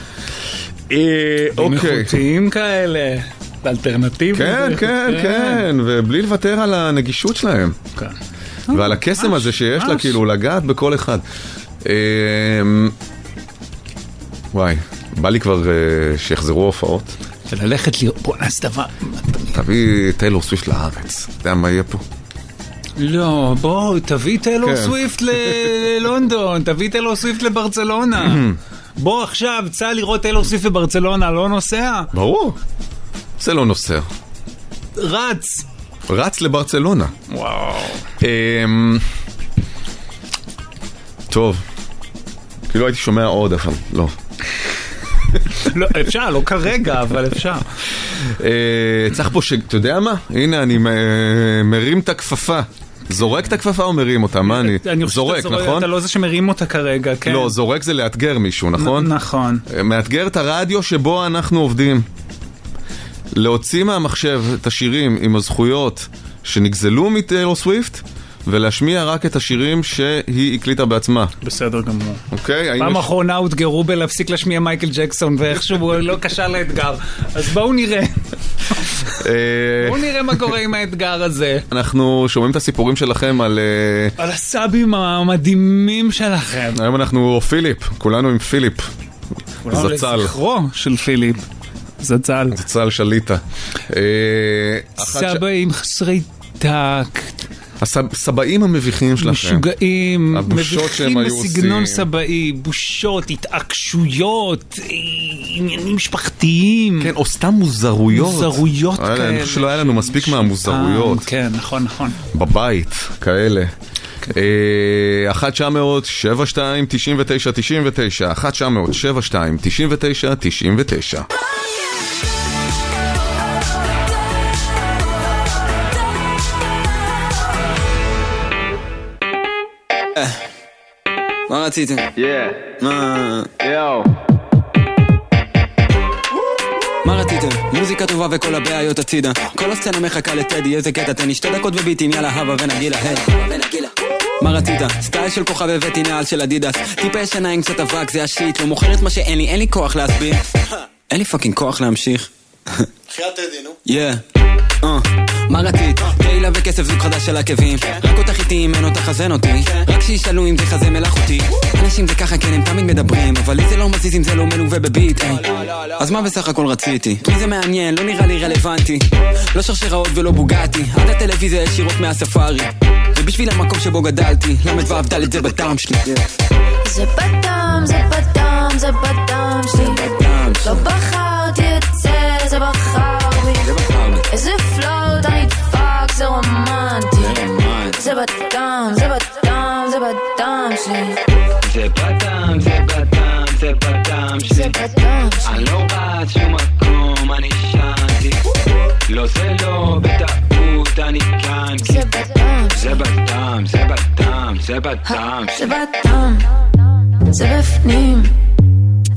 איכותיים כאלה. אלטרנטיב. כן, כן, כן. ובלי לוותר על הנגישות שלהם. כן. ועל הקסם הזה שיש לה, כאילו, לגעת בכל אחד. וואי. בא לי כבר שיחזרו הופעות. וללכת לראות, בוא נעשה דבר. תביא טיילור סוויפט לארץ. אתה יודע מה יהיה פה? לא, בוא, תביא טיילור סוויפט ללונדון, תביא טיילור סוויפט לברצלונה. בוא עכשיו, צא לראות טיילור סוויפט לברצלונה, לא נוסע? ברור. זה לא נוסע. רץ. רץ לברצלונה. וואו. טוב. כאילו הייתי שומע עוד, אבל לא. לא, אפשר, לא כרגע, אבל אפשר. צריך פה ש... אתה יודע מה? הנה, אני מרים את הכפפה. זורק את הכפפה או מרים אותה? מה אני? זורק, נכון? אתה לא זה שמרים אותה כרגע, כן? לא, זורק זה לאתגר מישהו, נכון? נכון. מאתגר את הרדיו שבו אנחנו עובדים. להוציא מהמחשב את השירים עם הזכויות שנגזלו מטיילור סוויפט, ולהשמיע רק את השירים שהיא הקליטה בעצמה. בסדר גמור. אוקיי? פעם אחרונה הותגרו בלהפסיק להשמיע מייקל ג'קסון, ואיכשהו הוא לא קשה לאתגר. אז בואו נראה. בואו נראה מה קורה עם האתגר הזה. אנחנו שומעים את הסיפורים שלכם על... על הסאבים המדהימים שלכם. היום אנחנו פיליפ, כולנו עם פיליפ. זצל. לזכרו של פיליפ. זצל. זצל שליטה. סבאים חסרי טקט. הסבאים המביכים שלכם. משוגעים, מביכים בסגנון סבאי, בושות, התעקשויות, עניינים משפחתיים. כן, או סתם מוזרויות. מוזרויות כאלה. אני חושב שלא היה לנו מספיק מהמוזרויות. כן, נכון, נכון. בבית, כאלה. אחת תשע מאות שבע שתיים תשעים ותשע תשעים ותשע אחת תשע מאות שבע שתיים תשעים ותשע תשעים ותשע. מה רציתם? Yeah. מה... יאו. מה רציתם? מוזיקה טובה וכל הבעיות הצידה. כל הסצנה מחכה לטדי, איזה קטע תן לי שתי דקות וביטים, יאללה הווה ונגילה, היי. מה רצית? סטייל של כוכב הבאתי נעל של אדידס, טיפה ישנה עם קצת אבק, זה השיט, לא מוכרת מה שאין לי, אין לי כוח להסביר. אין לי פאקינג כוח להמשיך. חיית טדי, נו. יא. מה רצית? תהילה וכסף זוג חדש של עקבים, רק אותך איתי אם אין אותך חזן אותי, רק שישאלו אם זה חזה מלאכותי. אנשים זה ככה כן הם תמיד מדברים, אבל לי זה לא מזיז אם זה לא מלווה בביט. אז מה בסך הכל רציתי? מי זה מעניין? לא נראה לי רלוונטי, לא שרשראות ולא בוגעתי, עד הטלוויזיה ישירות מהספארי, ובשביל המקום שבו גדלתי למד ועבדל את זה בטעם שלי. זה בטעם, זה בטעם, זה בטעם שלי, לא בחרתי את זה, זה בחר בי, איזה פלוט אני דפק, זה רומנטי, זה בטעם, זה בטעם, זה בטעם שלי, זה בטעם, זה בטעם, זה בטעם שלי, זה בטעם שלי, אני לא רץ שום מקום, אני שנתי, לא זה לא בטעות, אני כאן, זה בטעם, זה בטעם, זה בטעם, זה בטעם, זה בטעם, זה בפנים,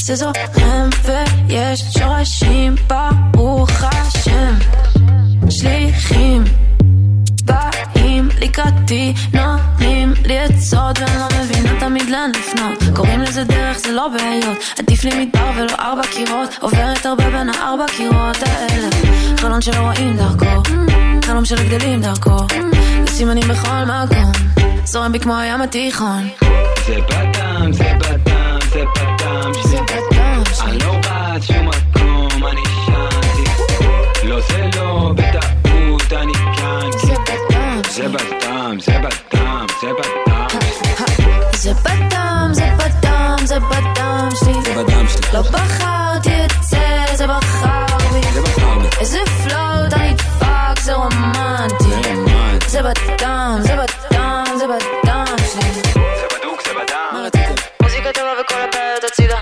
זה זורם ויש שורשים ברוך השם שליחים באים לקראתי נותנים לי עצות ואני לא מבינה תמיד לאן לפנות קוראים לזה דרך זה לא בעיות עדיף לי מדבר ולא ארבע קירות עוברת הרבה בין הארבע קירות האלה חלון שלא רואים דרכו חלום של הגדלים דרכו וסימנים בכל מקום זורם בי כמו הים התיכון זה בדם, זה בדם, זה בדם שלי אני לא רץ שום מקום, אני שנתי לא זה לא בטעות, אני כאן זה בדם, זה בדם, זה בדם זה בדם זה בדם, זה בדם, זה בדם שלי זה בדם שלי לא בחרתי את זה, זה בחר בי זה בחר בי איזה פלוט, אני דפק, זה רומנטי זה רומנטי זה בדם, זה בדם, זה בדם שלי זה בדוק, זה בדם מה רציתם? מוזיקה טובה וכל הבעיות הצידה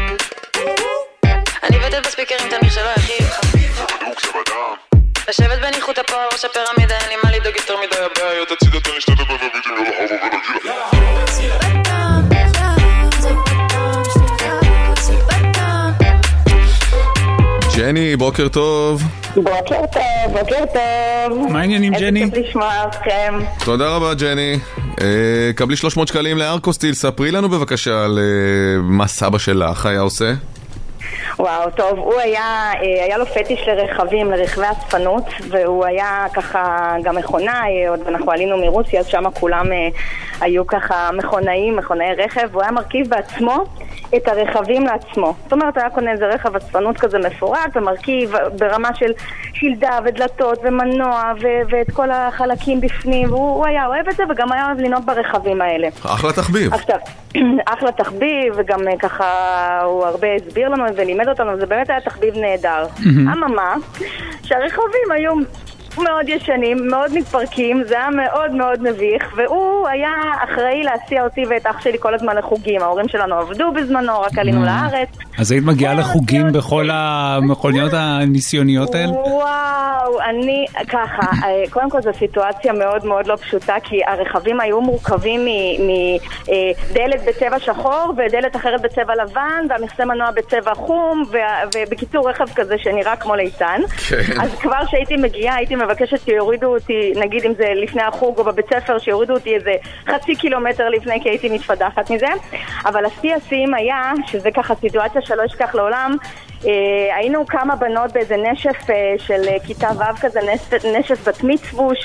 אני בטל בספיקרים תניח שלא יחיב לך זה בדוק, זה בדם לשבת בניחות הפור, ראש הפירמידה אין לי מה לדאוג יותר מדי הבעיות הצידה תן להשתתף בביטים יאללה חבר ונגיע בדם, זה בדם שלי זה בדם ג'ני, בוקר טוב. בוקר טוב, בוקר טוב. מה העניינים, ג'ני? איזה כיף לשמוע אתכם. תודה רבה, ג'ני. אה, קבלי שלוש מאות שקלים לארקוסטיל. ספרי לנו בבקשה על אה, מה סבא שלך היה עושה. וואו, טוב, הוא היה, היה לו פטיש לרכבים, לרכבי אספנות, והוא היה ככה גם מכונאי, עוד אנחנו עלינו מרוסיה, אז שם כולם היו ככה מכונאים, מכונאי רכב, והוא היה מרכיב בעצמו את הרכבים לעצמו. זאת אומרת, היה קונה איזה רכב אספנות כזה מפורק, ומרכיב ברמה של שלדה ודלתות ומנוע, ו- ואת כל החלקים בפנים, והוא היה אוהב את זה, וגם היה אוהב לנהוג ברכבים האלה. אחלה תחביב. עכשיו, אחלה תחביב, וגם ככה הוא הרבה הסביר לנו ולימד אותנו, זה באמת היה תחביב נהדר. אממה, שהרכבים היו מאוד ישנים, מאוד מתפרקים, זה היה מאוד מאוד מביך, והוא היה אחראי להסיע אותי ואת אח שלי כל הזמן לחוגים. ההורים שלנו עבדו בזמנו, רק עלינו לארץ. אז היית מגיעה לחוגים בכל המכוניות הניסיוניות האלה? וואו, אני ככה, קודם כל זו סיטואציה מאוד מאוד לא פשוטה, כי הרכבים היו מורכבים מדלת בצבע שחור ודלת אחרת בצבע לבן, והמכסה מנוע בצבע חום, ובקיצור רכב כזה שנראה כמו ליצן. אז כבר שהייתי מגיעה, הייתי מבקשת שיורידו אותי, נגיד אם זה לפני החוג או בבית ספר, שיורידו אותי איזה חצי קילומטר לפני, כי הייתי מתפדחת מזה. אבל השיא השיאים היה, שזה ככה סיטואציה שלא אשכח לעולם, אה, היינו כמה בנות באיזה נשף אה, של כיתה ו' כזה, נשף, נשף בת מצווש,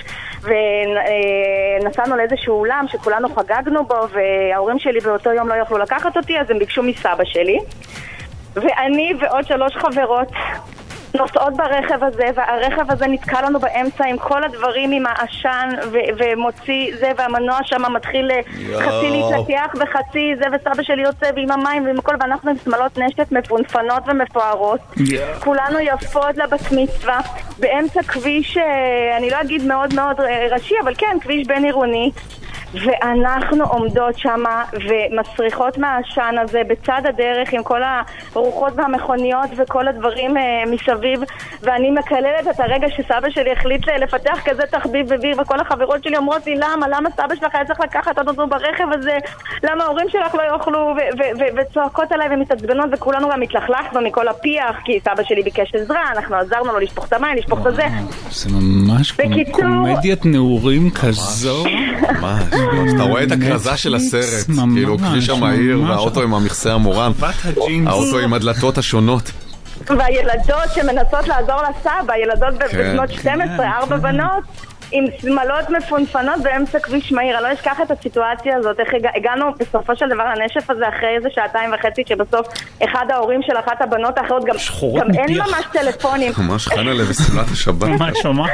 ונסענו לאיזשהו אולם שכולנו חגגנו בו, וההורים שלי באותו יום לא יכלו לקחת אותי, אז הם ביקשו מסבא שלי. ואני ועוד שלוש חברות נוסעות ברכב הזה, והרכב הזה נתקע לנו באמצע עם כל הדברים, עם העשן ו- ומוציא זה, והמנוע שם מתחיל חצי להתלקח וחצי זה, וסבא שלי יוצא ועם המים ועם הכל, ואנחנו עם שמלות נשת מפונפנות ומפוארות, yeah. כולנו יפות לבת מצווה באמצע כביש, אני לא אגיד מאוד מאוד ראשי, אבל כן, כביש בין עירוני, ואנחנו עומדות שם ומסריחות מהעשן הזה בצד הדרך עם כל הרוחות והמכוניות וכל הדברים uh, מסביב, ואני מקללת את הרגע שסבא שלי החליט לפתח כזה תחביב וביר, וכל החברות שלי אומרות לי למה, למה סבא שלך היה צריך לקחת אותנו ברכב הזה, למה ההורים שלך לא יאכלו, וצועקות עליי ומתעצבנות, וכולנו גם התלכלכנו מכל הפיח, כי סבא שלי ביקש עזרה, אנחנו עזרנו לו לשפוך את המים, לשפוך את זה. זה ממש קומדיית נעורים כזו. ממש. אתה רואה את הכרזה של הסרט, כאילו כביש המהיר והאוטו עם המכסה המורם, האוטו עם הדלתות השונות, והילדות שמנסות לעזור לסבא, ילדות בבנות שתים עשרה, ארבע בנות עם שמלות מפונפנות באמצע כביש מהיר. אני לא אשכח את הסיטואציה הזאת, איך הגענו בסופו של דבר לנשף הזה אחרי איזה שעתיים וחצי, שבסוף אחד ההורים של אחת הבנות האחרות, גם, גם אין ממש טלפונים, ממש חנה לב בסמלת השבת, ממש ממש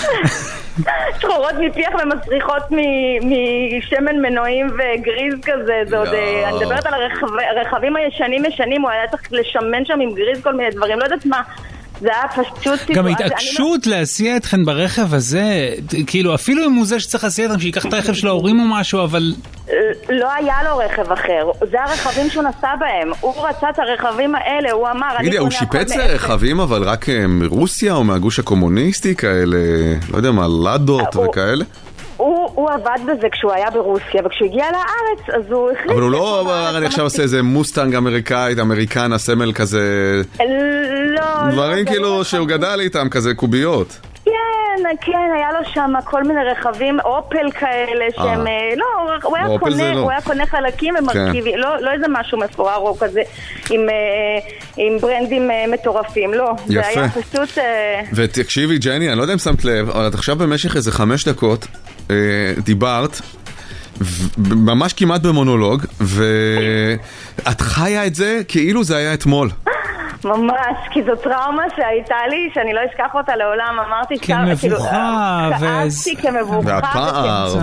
שחורות מפיח ומסריחות משמן מנועים וגריז כזה. זה עוד, אני מדברת על הרכבים הישנים ישנים, הוא היה צריך לשמן שם עם גריז כל מיני דברים, לא יודעת מה. זה היה פשוט סיטואציה. גם ההתעקשות להסיע אתכן ברכב הזה, כאילו אפילו אם הוא זה שצריך להסיע אתכן, שיקח את הרכב של ההורים או משהו, אבל לא היה לו רכב אחר, זה הרכבים שהוא נסע בהם, הוא רצה את הרכבים האלה, הוא אמר, תגידי, הוא שיפץ רכבים אבל רק מרוסיה או מהגוש הקומוניסטי כאלה, לא יודע מה, לדות וכאלה? הוא הוא עבד בזה כשהוא היה ברוסיה, וכשהוא הגיע לארץ, אז הוא החליט... אבל הוא לא, אני עכשיו עושה איזה מוסטנג אמריקאית, אמריקן, הסמל כזה... לא, דברים כאילו שהוא גדל איתם, כזה קוביות. כן, כן, היה לו שם כל מיני רכבים, אופל כאלה, שהם... לא, הוא היה קונה, הוא היה קונה חלקים ומרכיבים, לא איזה משהו מפואר או כזה, עם ברנדים מטורפים, לא. זה היה פשוט... ותקשיבי, ג'ני, אני לא יודע אם שמת לב, אבל את עכשיו במשך איזה חמש דקות דיברת, ממש כמעט במונולוג, ואת חיה את זה כאילו זה היה אתמול. ממש, כי זו טראומה שהייתה לי, שאני לא אשכח אותה לעולם, אמרתי כמבוכה, כאבתי כמבוכה, והפער,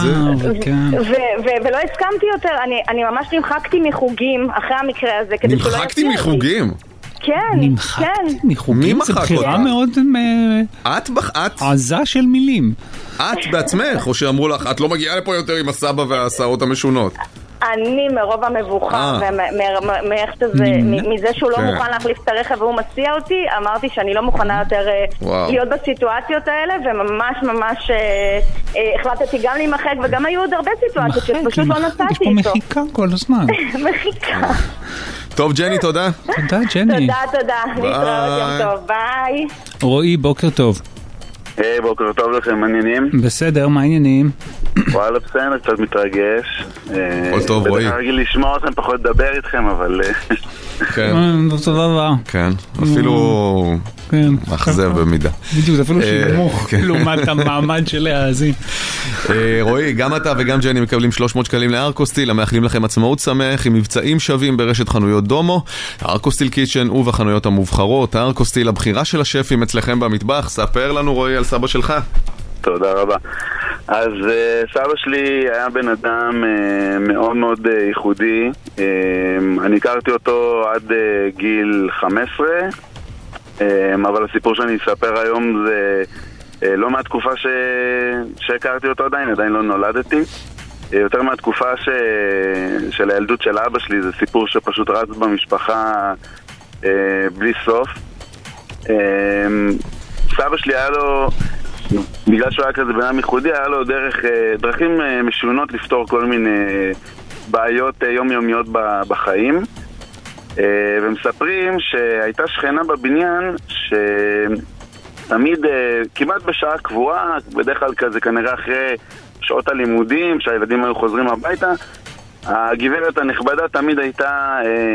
ולא הסכמתי יותר, אני ממש נמחקתי מחוגים אחרי המקרה הזה. נמחקתי מחוגים? כן, נמחקתי מחוגים, זו בחירה מאוד עזה של מילים. את בעצמך, או שאמרו לך, את לא מגיעה לפה יותר עם הסבא והסעות המשונות? אני מרוב המבוכה ומזה שהוא לא מוכן להחליף את הרכב והוא מציע אותי, אמרתי שאני לא מוכנה יותר להיות בסיטואציות האלה, וממש ממש החלטתי גם להימחק, וגם היו עוד הרבה סיטואציות שפשוט לא נסעתי איתו. יש פה מחיקה כל הזמן. מחיקה. טוב, ג'ני, תודה. תודה, ג'ני. תודה, תודה. להתראות, יום טוב, ביי. רועי, בוקר טוב. היי, בוקר טוב לכם, מעניינים? בסדר, מה העניינים? וואלה, בסדר, קצת מתרגש. כל טוב, רועי. בדרך רגיל לשמוע אתכם, פחות לדבר איתכם, אבל... כן. תודה רבה. כן, אפילו... מאכזב במידה. בדיוק, אפילו שימוך לעומת המעמד של להאזין. רועי, גם אתה וגם ג'ני מקבלים שלוש מאות שקלים לארקוסטיל, המאחלים לכם עצמאות שמח עם מבצעים שווים ברשת חנויות דומו, ארקוסטיל קיצ'ן ובחנויות המובחרות. הארקוסטיל, הבחירה של השפים אצלכם במטבח. ספר לנו, רועי, על סבא שלך. תודה רבה. אז uh, סבא שלי היה בן אדם uh, מאוד מאוד uh, ייחודי. uh, אני הכרתי אותו עד uh, גיל חמש עשרה, uh, אבל הסיפור שאני אספר היום זה uh, לא מהתקופה ש... שהכרתי אותו עדיין, עדיין לא נולדתי, uh, יותר מהתקופה ש... של הילדות של אבא שלי. זה סיפור שפשוט רץ במשפחה uh, בלי סוף. uh, סבא שלי היה לו, בגלל שהוא היה כזה בן אדם ייחודי, היה לו דרך, דרכים משונות לפתור כל מיני בעיות יומיומיות בחיים. ומספרים שהייתה שכנה בבניין שתמיד, כמעט בשעה קבועה, בדרך כלל כזה כנראה אחרי שעות הלימודים, שהילדים היו חוזרים הביתה, הגברת הנכבדה תמיד הייתה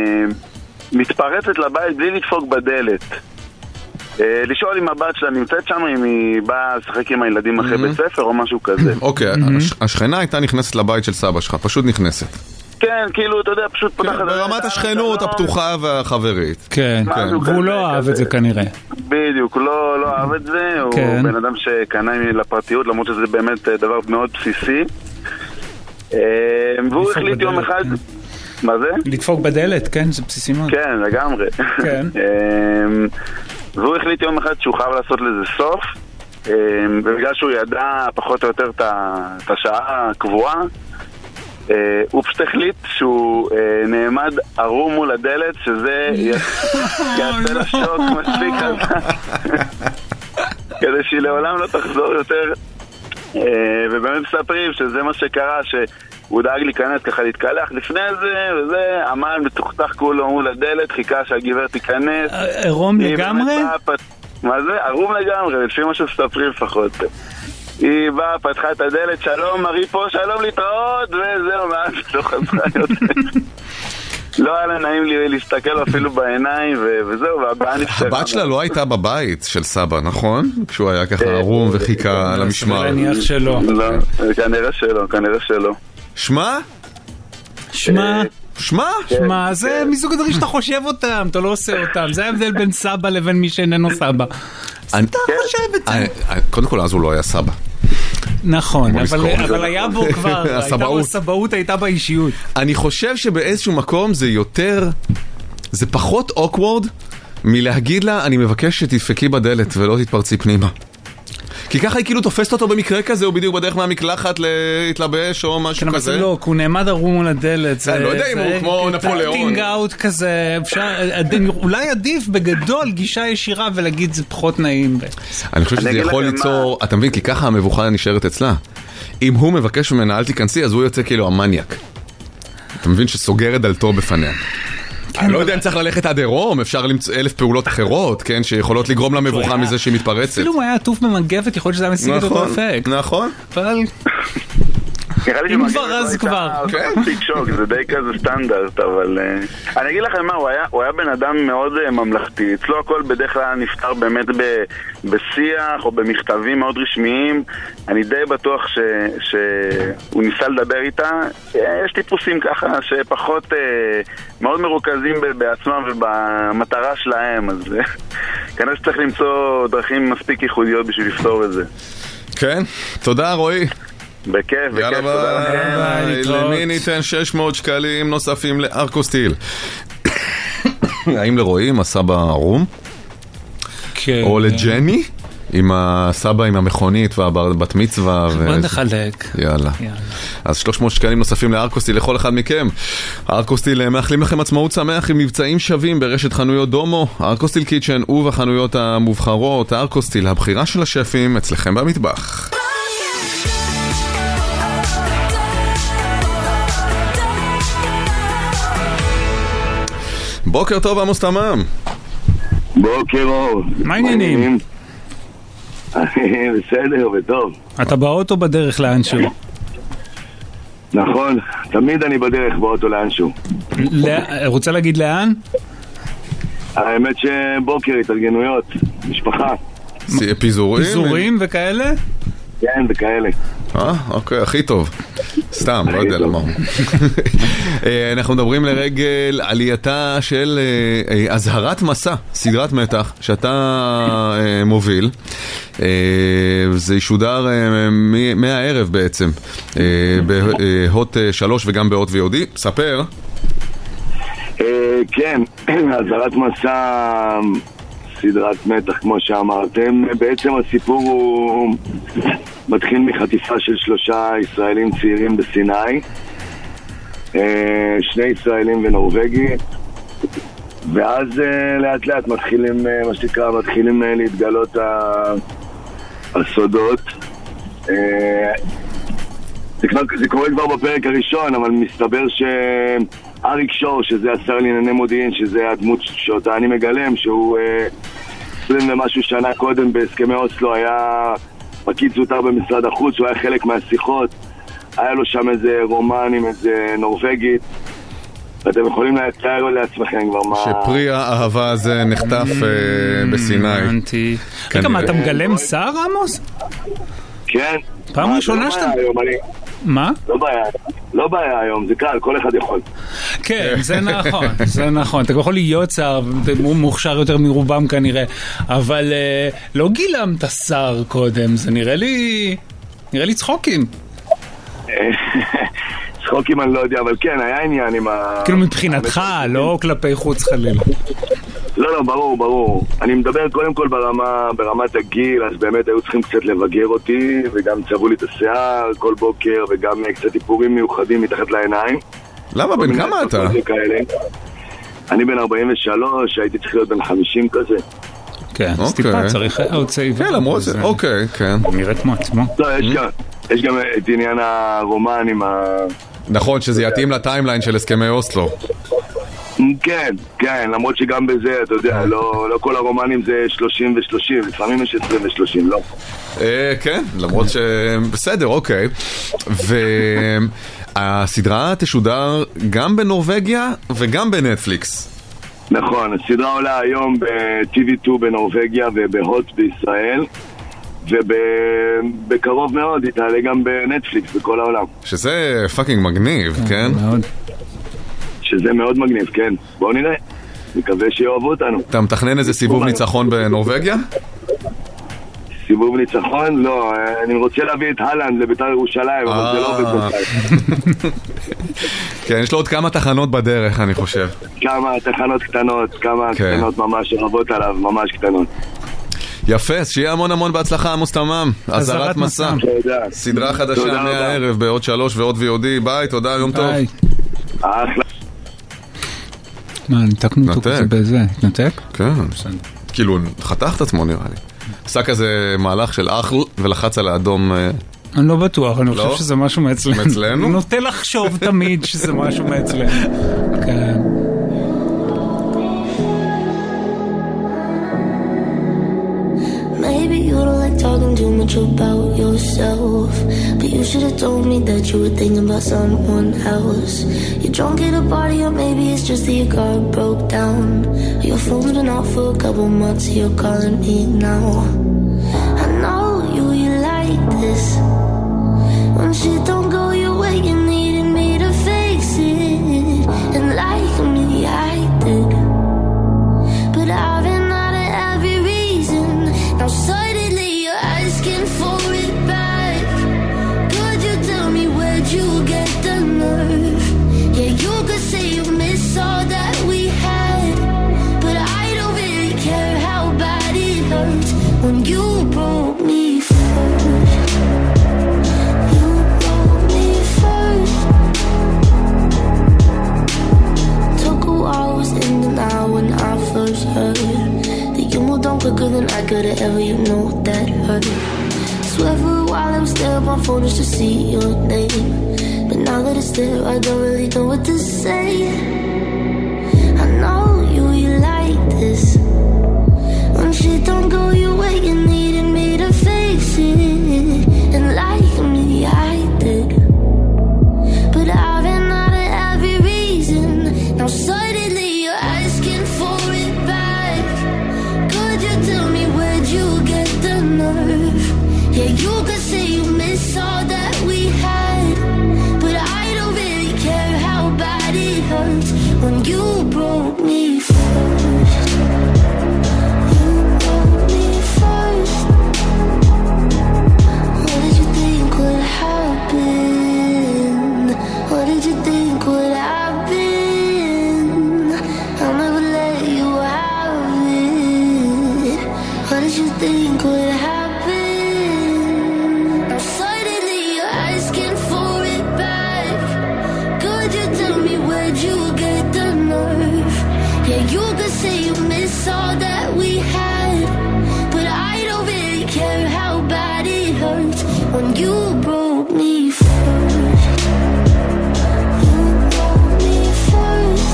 מתפרצת לבית בלי לדפוק בדלת. לשאול אם הבת שלה נמצאת שם, אם היא באה לשחק עם הילדים אחרי בית ספר או משהו כזה. אוקיי, השכנה הייתה נכנסת לבית של סבא שלך, פשוט נכנסת. כן, כאילו, אתה יודע, פשוט פותחת... ברמת השכנות הפתוחה והחברית. כן, והוא לא אהב את זה כנראה. בדיוק, הוא לא אהב את זה, הוא בן אדם שקנה לפרטיות, למרות שזה באמת דבר מאוד בסיסי. והוא החליט יום אחד... מה זה? לדפוק בדלת, כן, זה בסיסי מאוד. כן, לגמרי. כן. והוא החליט יום אחד שהוא חייב לעשות לזה סוף, ובגלל שהוא ידע פחות או יותר את השעה הקבועה, הוא פשוט החליט שהוא נעמד ערום מול הדלת, שזה יעשה לה שוק מספיק חזק כדי שהיא לעולם לא תחזור יותר. ובאמת מספרים שזה מה שקרה, שהוא דאג להיכנס ככה להתקלח לפני זה, וזה עמד מתוחתך כולו מול הדלת, חיכה שהגברת תיכנס. ערום לגמרי? מה זה? ערום לגמרי, לפי מה שספרים לפחות. היא באה, פתחה את הדלת, שלום, מרי פה, שלום, להתראות, וזהו, מאז לא חזרה יותר. לא היה לה נעים לי להסתכל אפילו בעיניים, וזהו, והבאה נפתרה. הבת שלה לא הייתה בבית של סבא, נכון? כשהוא היה ככה ערום וחיכה על המשמר. להניח שלא. לא, כנראה שלא, כנראה שלא. שמה? שמה? שמה? שמה, זה מסוג הדברים שאתה חושב אותם, אתה לא עושה אותם. זה ההבדל בין סבא לבין מי שאיננו סבא. אתה חושב את זה. קודם כל, אז הוא לא היה סבא. נכון, אבל היה בו כבר, הסבאות הייתה באישיות. אני חושב שבאיזשהו מקום זה יותר, זה פחות אוקוורד מלהגיד לה, אני מבקש שתדפקי בדלת ולא תתפרצי פנימה. כי ככה היא כאילו תופסת אותו במקרה כזה, הוא בדיוק בדרך מהמקלחת להתלבש או משהו כזה. כן, אבל לא, הוא נעמד ערום מול הדלת. אני לא יודע אם הוא כמו נפוליאון. טינג אאוט כזה, אולי עדיף בגדול גישה ישירה ולהגיד זה פחות נעים. אני חושב שזה יכול ליצור, אתה מבין, כי ככה המבוכה נשארת אצלה. אם הוא מבקש ממנה אל תיכנסי, אז הוא יוצא כאילו המניאק. אתה מבין שסוגר את דלתו בפניה. אני לא יודע אם צריך ללכת עד עירום, אפשר למצוא אלף פעולות אחרות, כן, שיכולות לגרום למבוכה מזה שהיא מתפרצת. אפילו הוא היה עטוף במגבת, יכול להיות שזה היה משיג את אותו אפקט. נכון. אבל... אם כבר אז כבר. טיק שוק, זה די כזה סטנדרט, אבל אני אגיד לכם מה, הוא היה בן אדם מאוד ממלכתי, אצלו הכל בדרך כלל נפתר באמת בשיח או במכתבים מאוד רשמיים. אני די בטוח שהוא ניסה לדבר איתה. יש טיפוסים ככה שפחות מאוד מרוכזים בעצמם ובמטרה שלהם, אז כנראה שצריך למצוא דרכים מספיק ייחודיות בשביל לפתור את זה. כן, תודה רועי. בכיף, בכיף, תודה לכם. למי ניתן שש מאות שקלים נוספים לארקוסטיל? האם לרועי עם הסבא ערום? כן. או לג'ני? עם הסבא עם המכונית והבת מצווה. בוא נחלק. יאללה. אז שלוש מאות שקלים נוספים לארקוסטיל לכל אחד מכם. ארקוסטיל מאחלים לכם עצמאות שמח עם מבצעים שווים ברשת חנויות דומו, ארקוסטיל קיצ'ן ובחנויות המובחרות. ארקוסטיל, הבחירה של השפים אצלכם במטבח. בוקר טוב עמוס תמם. בוקר אור. מה העניינים? בסדר וטוב. אתה באוטו בדרך לאנשהו? נכון, תמיד אני בדרך באוטו לאנשהו. רוצה להגיד לאן? האמת שבוקר התארגנויות, משפחה. פיזורים? פיזורים וכאלה? כן, וכאלה. אה, אוקיי, הכי טוב. סתם, לא יודע למה. אנחנו מדברים לרגל עלייתה של אזהרת מסע, סדרת מתח, שאתה מוביל. זה ישודר מהערב בעצם, בהוט שלוש וגם בהוט ויודי. ספר. כן, אזהרת מסע... סדרת מתח, כמו שאמרתם. בעצם הסיפור הוא מתחיל מחטיפה של שלושה ישראלים צעירים בסיני, שני ישראלים ונורווגי, ואז לאט לאט מתחילים, מה שנקרא, מתחילים להתגלות הסודות. זה, כבר, זה קורה כבר בפרק הראשון, אבל מסתבר שאריק שור, שזה השר לענייני מודיעין, שזה הדמות שאותה אני מגלם, שהוא עשרים ומשהו שנה קודם בהסכמי אוסלו היה פקיד זוטר במשרד החוץ, הוא היה חלק מהשיחות, היה לו שם איזה רומן עם איזה נורווגית, ואתם יכולים לתאר לעצמכם כבר מה... שפרי האהבה הזה נחטף בסיני. רגע, מה, אתה מגלם שר, עמוס? כן. פעם ראשונה שאתה... מה? לא בעיה, לא בעיה היום, זה קל, כל אחד יכול. כן, זה נכון, זה נכון. אתה יכול להיות שר, מוכשר יותר מרובם כנראה, אבל לא גילמת שר קודם, זה נראה לי... נראה לי צחוקים. צחוקים אני לא יודע, אבל כן, היה עניין עם ה... כאילו מבחינתך, לא כלפי חוץ חלילה. לא, לא, ברור, ברור. אני מדבר קודם כל ברמה, ברמת הגיל, אז באמת היו צריכים קצת לבגר אותי, וגם צבעו לי את השיער כל בוקר, וגם קצת טיפורים מיוחדים מתחת לעיניים. למה? בן כמה אתה? אני בן ארבעים ושלוש, הייתי צריך להיות בן חמישים כזה. כן, אז טיפה צריך עוד צעיבה. כן, למרות זה, אוקיי, כן. נראה כמו עצמו. לא, יש גם את עניין הרומן עם ה... נכון, שזה יתאים לטיימליין של הסכמי אוסלו. כן, כן, למרות שגם בזה, אתה יודע, לא, לא כל הרומנים זה שלושים ושלושים, לפעמים יש עשרים ושלושים, לא? כן, למרות שבסדר, אוקיי. והסדרה תשודר גם בנורווגיה וגם בנטפליקס. נכון, הסדרה עולה היום ב-טי וי טו בנורווגיה ובהוט בישראל, ובקרוב מאוד היא תעלה גם בנטפליקס בכל העולם. שזה פאקינג מגניב, כן? מאוד. שזה מאוד מגניב, כן. בואו נראה. מקווה שיאהבו אותנו. אתה מתכנן איזה סיבוב ניצחון בנורווגיה? סיבוב ניצחון? לא, אני רוצה להביא את הלנד לבית"ר ירושלים, אבל זה לא עובד בינתיים. כן, יש לו עוד כמה תחנות בדרך, אני חושב. כמה תחנות קטנות, כמה קטנות ממש רבות עליו, ממש קטנות. יפה, אז שיהיה המון המון בהצלחה, עמוס תמם. אזהרת מסע. סדרה חדשה מהערב בעוד שלוש ועוד ויודי. ביי, תודה, יום טוב. אחלה. מה, נתקנו אותו כזה בזה? נתק? כן. כאילו, חתך את עצמו נראה לי. עשה כזה מהלך של אחל ולחץ על האדום. אני לא בטוח, אני חושב שזה משהו מאצלנו. מאצלנו? נוטה לחשוב תמיד שזה משהו מאצלנו. כן. Maybe you don't like talking too much about yourself, but you should have told me that you were thinking about someone else. You're drunk at a party, or maybe it's just that your car broke down. Your phone's been off for a couple months, you're calling me now. I know you, you like this. When shit don't go your way, you needed me to face it. And like me, I did. But I've been out of every reason. Now suddenly you're asking for it back. Could you tell me where'd you get the nerve? Yeah, you could say you miss all that we had, but I don't really care how bad it hurts when you broke me first. You broke me first. Took a while, was in denial when I first heard that you moved on quicker than I could have ever, you know that hurt. Swear for a while I was there on my phone just to see your name, but now that it's there I don't really know what to say. I know you, you like this. When shit don't go your way, you needed me to face it. And like me, I did. But I've been out of every reason. Now suddenly you're asking for it back. Could you tell me where'd you get the nerve? Yeah, you could say you miss all that we had, but I don't really care how bad it hurts when you broke me first. You broke me first. What did you think would happen? What did you think would happen? I'll never let you have it. What did you think would happen? Now suddenly you're asking for it back. Could you tell me where'd you get the nerve? Yeah, you could say you miss all that we had, but I don't really care how bad it hurts when you broke me first. You broke me first.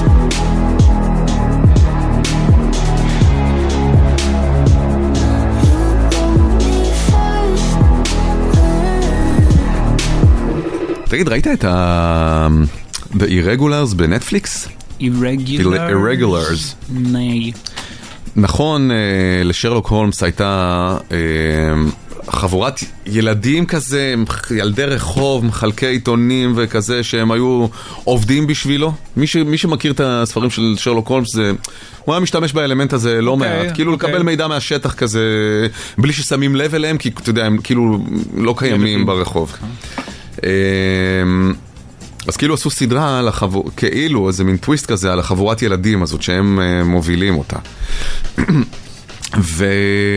תגיד, ראית את ה... The Irregulars בנטפליקס? Irregulars? Irregulars. ני. נכון, לשרלוק הולמס הייתה חבורת ילדים כזה, ילדי רחוב, מחלקי עיתונים וכזה, שהם היו עובדים בשבילו. מי, ש... מי שמכיר את הספרים של שרלוק הולמס, זה... הוא היה משתמש באלמנט הזה לא okay, מעט. כאילו okay. לקבל מידע מהשטח כזה, בלי ששמים לב אליהם, כי אתה יודע, הם כאילו לא קיימים ברחוב. Okay. אז כאילו עשו סדרה על החבור... כאילו איזה מין טוויסט כזה על החבורת ילדים הזאת שהם מובילים אותה. ו...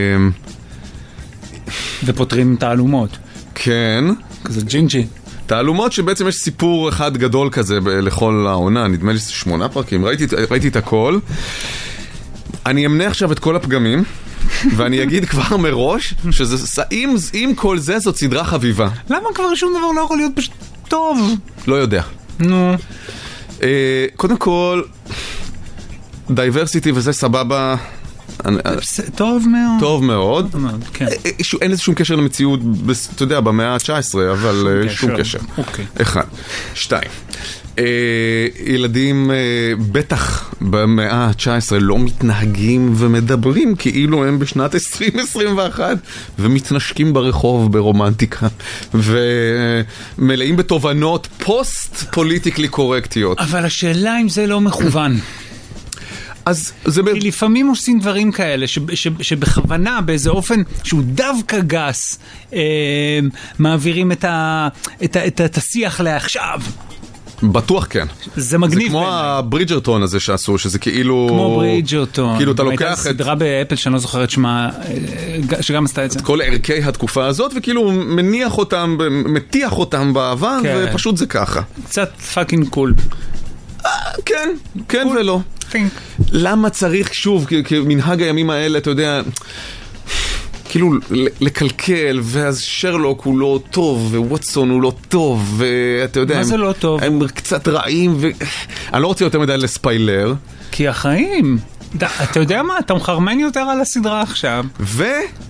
ופותרים תעלומות. כן. כזה ג'ינג'י. תעלומות שבעצם יש סיפור אחד גדול כזה ב- לכל העונה, נדמה לי שמונה פרקים, ראיתי, ראיתי את הכל. אני אמנה עכשיו את כל הפגמים, ואני אגיד כבר מראש, שזה, אם, אם כל זה זאת סדרה חביבה. למה כבר שום דבר לא יכול להיות פשוט טוב? לא יודע. נו. Uh, קודם כל, דייברסיטי וזה סבבה. טוב מאוד. טוב מאוד. כן. אין לזה שום קשר למציאות, אתה יודע, במאה ה-תשע עשרה, אבל שום קשר. אוקיי. אחד. שתיים. ילדים בטח במאה ה-תשע עשרה לא מתנהגים ומדברים כאילו הם בשנת עשרים עשרים ואחת ומתנשקים ברחוב ברומנטיקה ומלאים בתובנות פוסט פוליטיקלי קורקטיות. אבל השאלה אם זה לא מכוון. אז זה כי לפעמים עושים דברים כאלה ש, ש, שבכוונה באיזה אופן שהוא דווקא גס אה, מעבירים את, ה, את, ה, את, ה, את השיח לעכשיו. בטוח כן. זה מגניב. זה כמו הברידג'רטון הזה שעשו, שזה כאילו... כמו ברידג'רטון. כאילו אתה לוקח את... הייתה סדרה באפל שאני לא זוכרת שמה, שגם עשתה את זה. את כל ערכי התקופה הזאת, וכאילו מניח אותם, מתיח אותם בעבר, ופשוט זה ככה. קצת פאקינג קול. כן, כן ולא. למה צריך שוב, כמנהג הימים האלה, אתה יודע... כאילו לקלקל, ואז שרלוק הוא לא טוב, וווטסון הוא לא טוב, ואתה יודע... מה זה לא טוב? הם קצת רעים, ואני לא רוצה יותר מדי לספיילר. כי החיים... אתה יודע מה? אתה מחרמן יותר על הסדרה עכשיו. ו...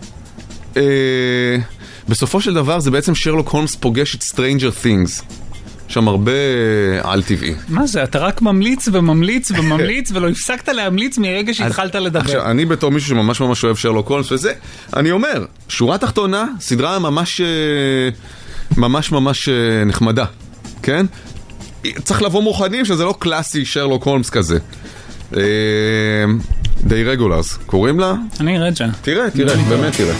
בסופו של דבר זה בעצם שרלוק הולמס פוגש את Stranger Things. שם הרבה על טבעי. מה זה? אתה רק ממליץ וממליץ וממליץ ולא הפסקת להמליץ מרגע שהתחלת לדבר. עכשיו, אני בתור מישהו שממש ממש אוהב שרלוק הולמס וזה, אני אומר, שורה תחתונה, סדרה ממש ממש ממש נחמדה, כן? צריך לבוא מוכנים שזה לא קלאסי שרלוק הולמס כזה. די רגולרס, קוראים לה? אני רג'ה. תראה, תראה, באמת תראה.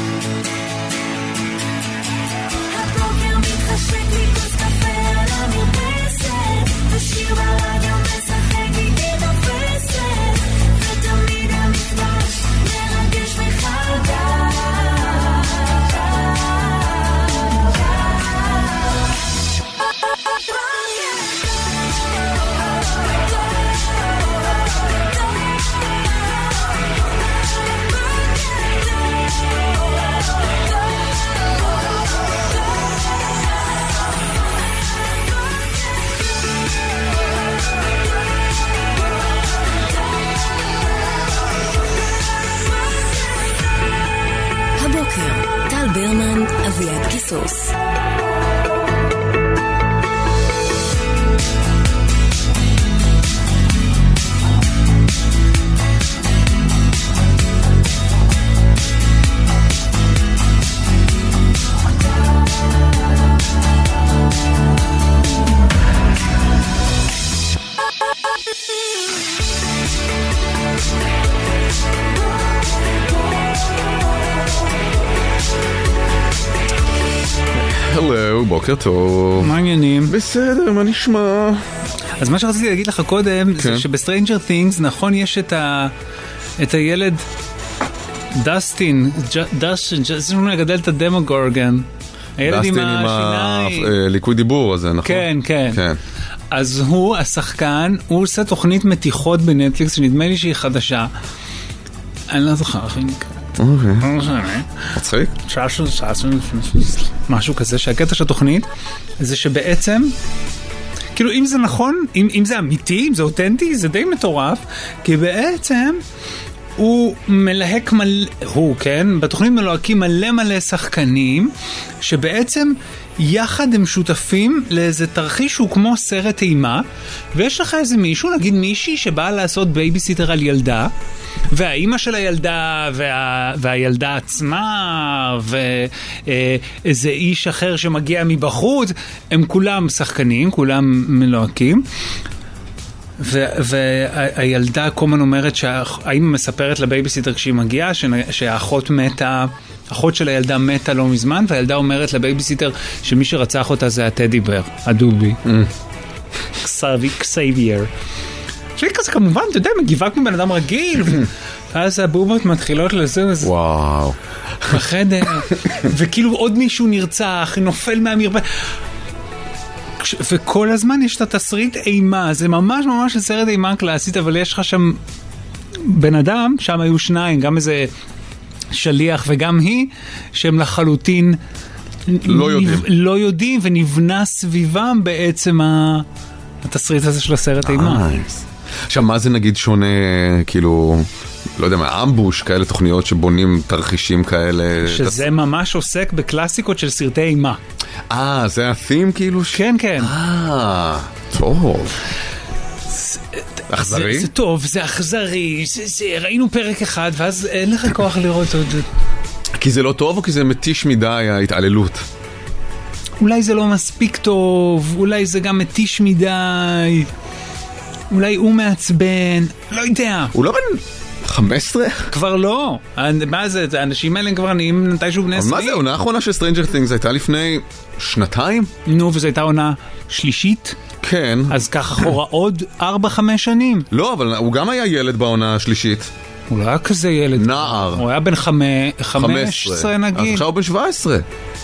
ברמן, אביעד קיסוס. הלו, בוקר טוב. מה העניינים? בסדר, מה נשמע? אז מה שרציתי להגיד לך קודם, זה שבסטרנג'ר תינגס, נכון, יש את הילד דסטין, דסטין, זה מגדל את הדמוגורגן. הילד עם השיניים. ליקוי דיבור הזה, נכון? כן, כן. אז הוא, השחקן, הוא עושה תוכנית מתיחות בנטפליקס, שנדמה לי שהיא חדשה. אני לא זוכר, אחי נקרא. אוקיי. מצחיק? משהו כזה, שהקטע של התוכנית זה שבעצם, כאילו אם זה נכון, אם, אם זה אמיתי, אם זה אותנטי, זה די מטורף, כי בעצם הוא מלהק מלא, הוא, כן? בתוכנית מלהקים מלא מלא שחקנים, שבעצם יחד הם שותפים לאיזה תרחיש שהוא כמו סרט אימה, ויש לך איזה מישהו, נגיד מישהי שבאה לעשות בייביסיטר על ילדה, והאימא של הילדה וה, והילדה עצמה ואיזה איש אחר שמגיע מבחוץ, הם כולם שחקנים, כולם מלהקים, והילדה קומן אומרת שהאימא מספרת לבייביסיטר כשהיא מגיעה שהאחות מתה, אחות של הילדה מתה לא מזמן, והילדה אומרת לבייביסיטר שמי שרצח אותה זה הטדי בר, הדובי. קסייבייר. שהיא כזה כמובן, אתה יודע, מגיבה כמו בן אדם רגיל, ואז הבובות מתחילות לזוז. וואו. בחדר, וכאילו עוד מישהו נרצח, נופל מהמרפא. וכל הזמן יש את התסריט אימה, זה ממש ממש סרט אימה קלאסית, אבל יש לך שם בן אדם, שם היו שניים, גם איזה שליח וגם היא, שהם לחלוטין לא יודעים. לא יודעים, ונבנה סביבם בעצם התסריט הזה של הסרט אימה. עכשיו, מה זה נגיד שונה, כאילו, לא יודע מה, אמבוש, כאלה תוכניות שבונים תרחישים כאלה? שזה ממש עוסק בקלאסיקות של סרטי אימה. אה, זה התים כאילו? כן, כן. אה, טוב. אכזרי? זה טוב, זה אכזרי, ראינו פרק אחד, ואז אין לך כוח לראות עוד. כי זה לא טוב או כי זה מתיש מדי ההתעללות? אולי זה לא מספיק טוב, אולי זה גם מתיש מדי, אולי הוא מעצבן, לא יודע. הוא לא בן חמש עשרה? כבר לא. מה זה, האנשים האלה כבר נהיים מתישהו בני עשרים. מה זה, העונה האחרונה של Stranger Things הייתה לפני שנתיים? נו, וזו הייתה עונה שלישית? כן. אז ככה אחורה עוד ארבע חמש שנים. לא, אבל הוא גם היה ילד בעונה השלישית. הוא לא היה כזה ילד. נער. הוא היה בן חמש עשרה נגיד. אז עכשיו הוא בן שבע עשרה.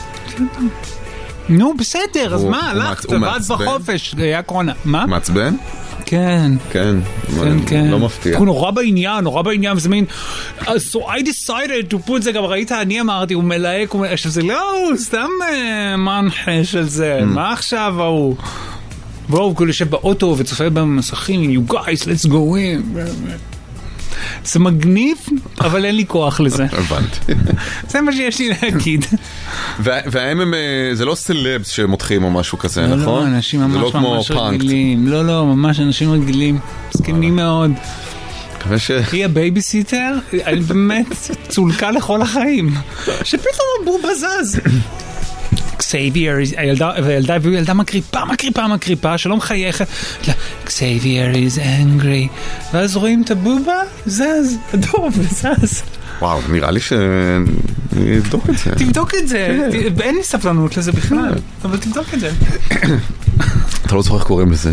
נו, בסדר, אז מה, הלכת, תבד בחופש, היה קורונה. מה? מעצבן? כן. כן, כן. לא מפתיע. הוא נורא בעניין, נורא בעניין, וזה מין, so I decided to put זה, גם ראית, אני אמרתי, הוא מלהק, עכשיו זה לא, סתם מנחה של זה, מה עכשיו ההוא? והוא כאילו יושב באוטו וצופה במסכים, you guys, let's go in. זה מגניב, אבל אין לי כוח לזה. הבנתי. זה מה שיש לי להגיד. וההם הם, זה לא סלבס שמותחים או משהו כזה, נכון? לא, אנשים ממש ממש רגילים. לא, לא, ממש אנשים רגילים. סקנים מאוד. היא הבייביסיטר, אני באמת צולקה לכל החיים. שפתאום הבובה זז. קסייבייר, הילדה, הילדה, הילדה מקריפה, מקריפה, מקריפה, שלא מחייכת. קסייבייר is angry. ואז רואים את הבובה, זז, אדום, זז. וואו, נראה לי שאני אבדוק את זה. תבדוק את זה. אין לי סבלנות לזה בכלל, אבל תבדוק את זה. אתה לא זוכר איך קוראים לזה?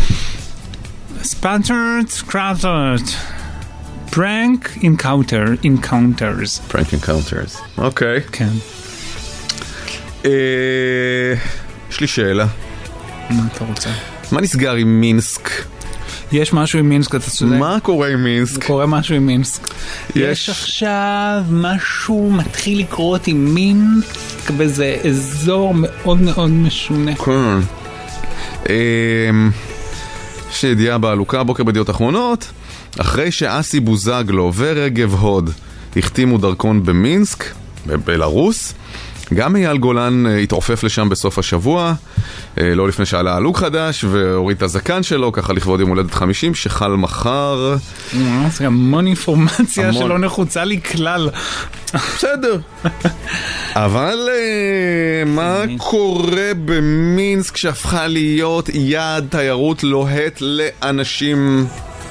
Spattered, Crattered. Prank Encounter, Encounters. Prank Encounters. אוקיי. כן. יש לי שאלה. מה אתה רוצה? מה נסגר עם מינסק? יש משהו עם מינסק, אתה צודק. מה קורה עם מינסק? קורה משהו עם מינסק. יש עכשיו משהו מתחיל לקרות עם מינסק באיזה אזור מאוד מאוד משונה. כן. יש ידיעה בעלוקה, בוקר בדיעות אחרונות, אחרי שאסי בוזגלו ורגב הוד החתימו דרכון במינסק, בבלרוס, גם אייל גולן התעופף לשם בסוף השבוע, לא לפני שעלה הלוק חדש, והוריד את הזקן שלו, ככה לכבוד יום הולדת חמישים, שחל מחר. זה המון אינפורמציה שלא נחוצה לי כלל. בסדר. אבל מה קורה במינסק שהפכה להיות יעד תיירות לוהט לאנשים...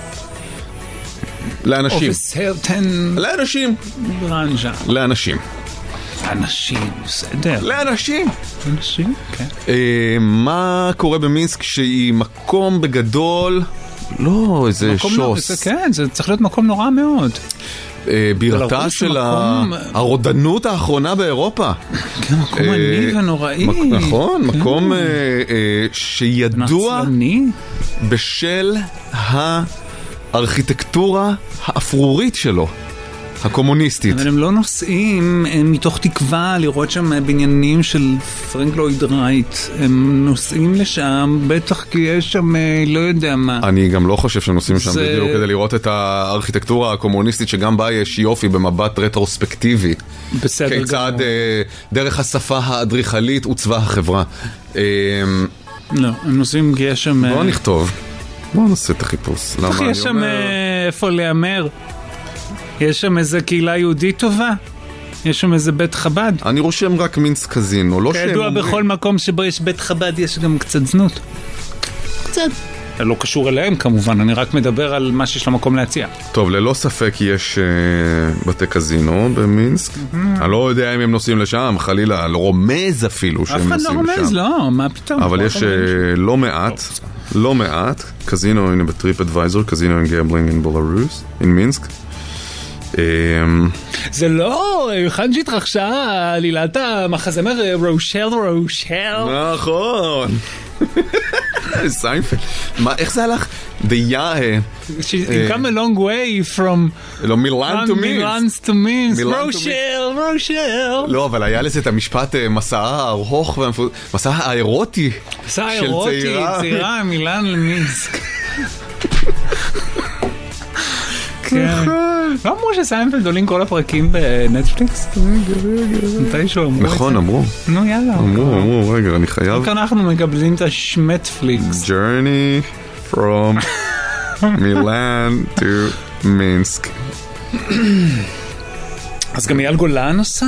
לאנשים. לאנשים. לאנשים. אנשים, בסדר. לאנשים. אנשים, כן. מה קורה במינסק שהיא מקום בגדול, לא איזה שוס. כן, זה צריך להיות מקום נורא מאוד. בירתה של הרודנות האחרונה באירופה. כן, מקום עני ונוראי. נכון, מקום שידוע בשל הארכיטקטורה האפרורית שלו. הקומוניסטית. אבל הם לא נוסעים הם מתוך תקווה לראות שם בניינים של פרנק לויד רייט. הם נוסעים לשם, בטח כי יש שם לא יודע מה. אני גם לא חושב שהם נוסעים שם זה... בדיוק כדי לראות את הארכיטקטורה הקומוניסטית שגם בה יש יופי במבט רטרוספקטיבי. בסדר גמור. כיצד אה, דרך השפה האדריכלית עוצבה החברה. אה, לא, הם נוסעים כי יש שם... בוא נכתוב. בוא נעשה את החיפוש. בטח יש שם אומר... איפה להיאמר. יש שם איזה קהילה יהודית טובה? יש שם איזה בית חב"ד? אני רושם רק מינסק קזינו, לא שהם כידוע בכל מקום שבו יש בית חב"ד יש גם קצת זנות. קצת. זה לא קשור אליהם כמובן, אני רק מדבר על מה שיש למקום להציע. טוב, ללא ספק יש uh, בתי קזינו במינסק. Mm-hmm. אני לא יודע אם הם נוסעים לשם, חלילה, לא רומז אפילו שהם נוסעים לשם. אף אחד לא רומז, לא, מה פתאום? אבל יש uh, לא מעט, לא מעט, קזינו, הנה בטריפ אדוויזור, קזינו אין גמבלינג אין בלרוס, אין מינסק. זה לא, היכן שהתרחשה עלילת המחזמר רושל רושל. נכון. סיינפלד. איך זה הלך? The Yah. She come a long way from לא, מילאן to Minsk. to Minsk. רושל, רושל. לא, אבל היה לזה את המשפט מסע הארוך, מסע האירוטי מסע האירוטי, צעירה מילאן למינסק. לא אמרו שסיינפלד עולים כל הפרקים בנטפליקס? מתישהו אמרו את זה? נכון, אמרו. נו יאללה. אמרו, אמרו, רגע, אני חייב... רק אנחנו מקבלים את השמטפליקס. Journey from Milan to Minsk. אז גם אייל גולן עושה?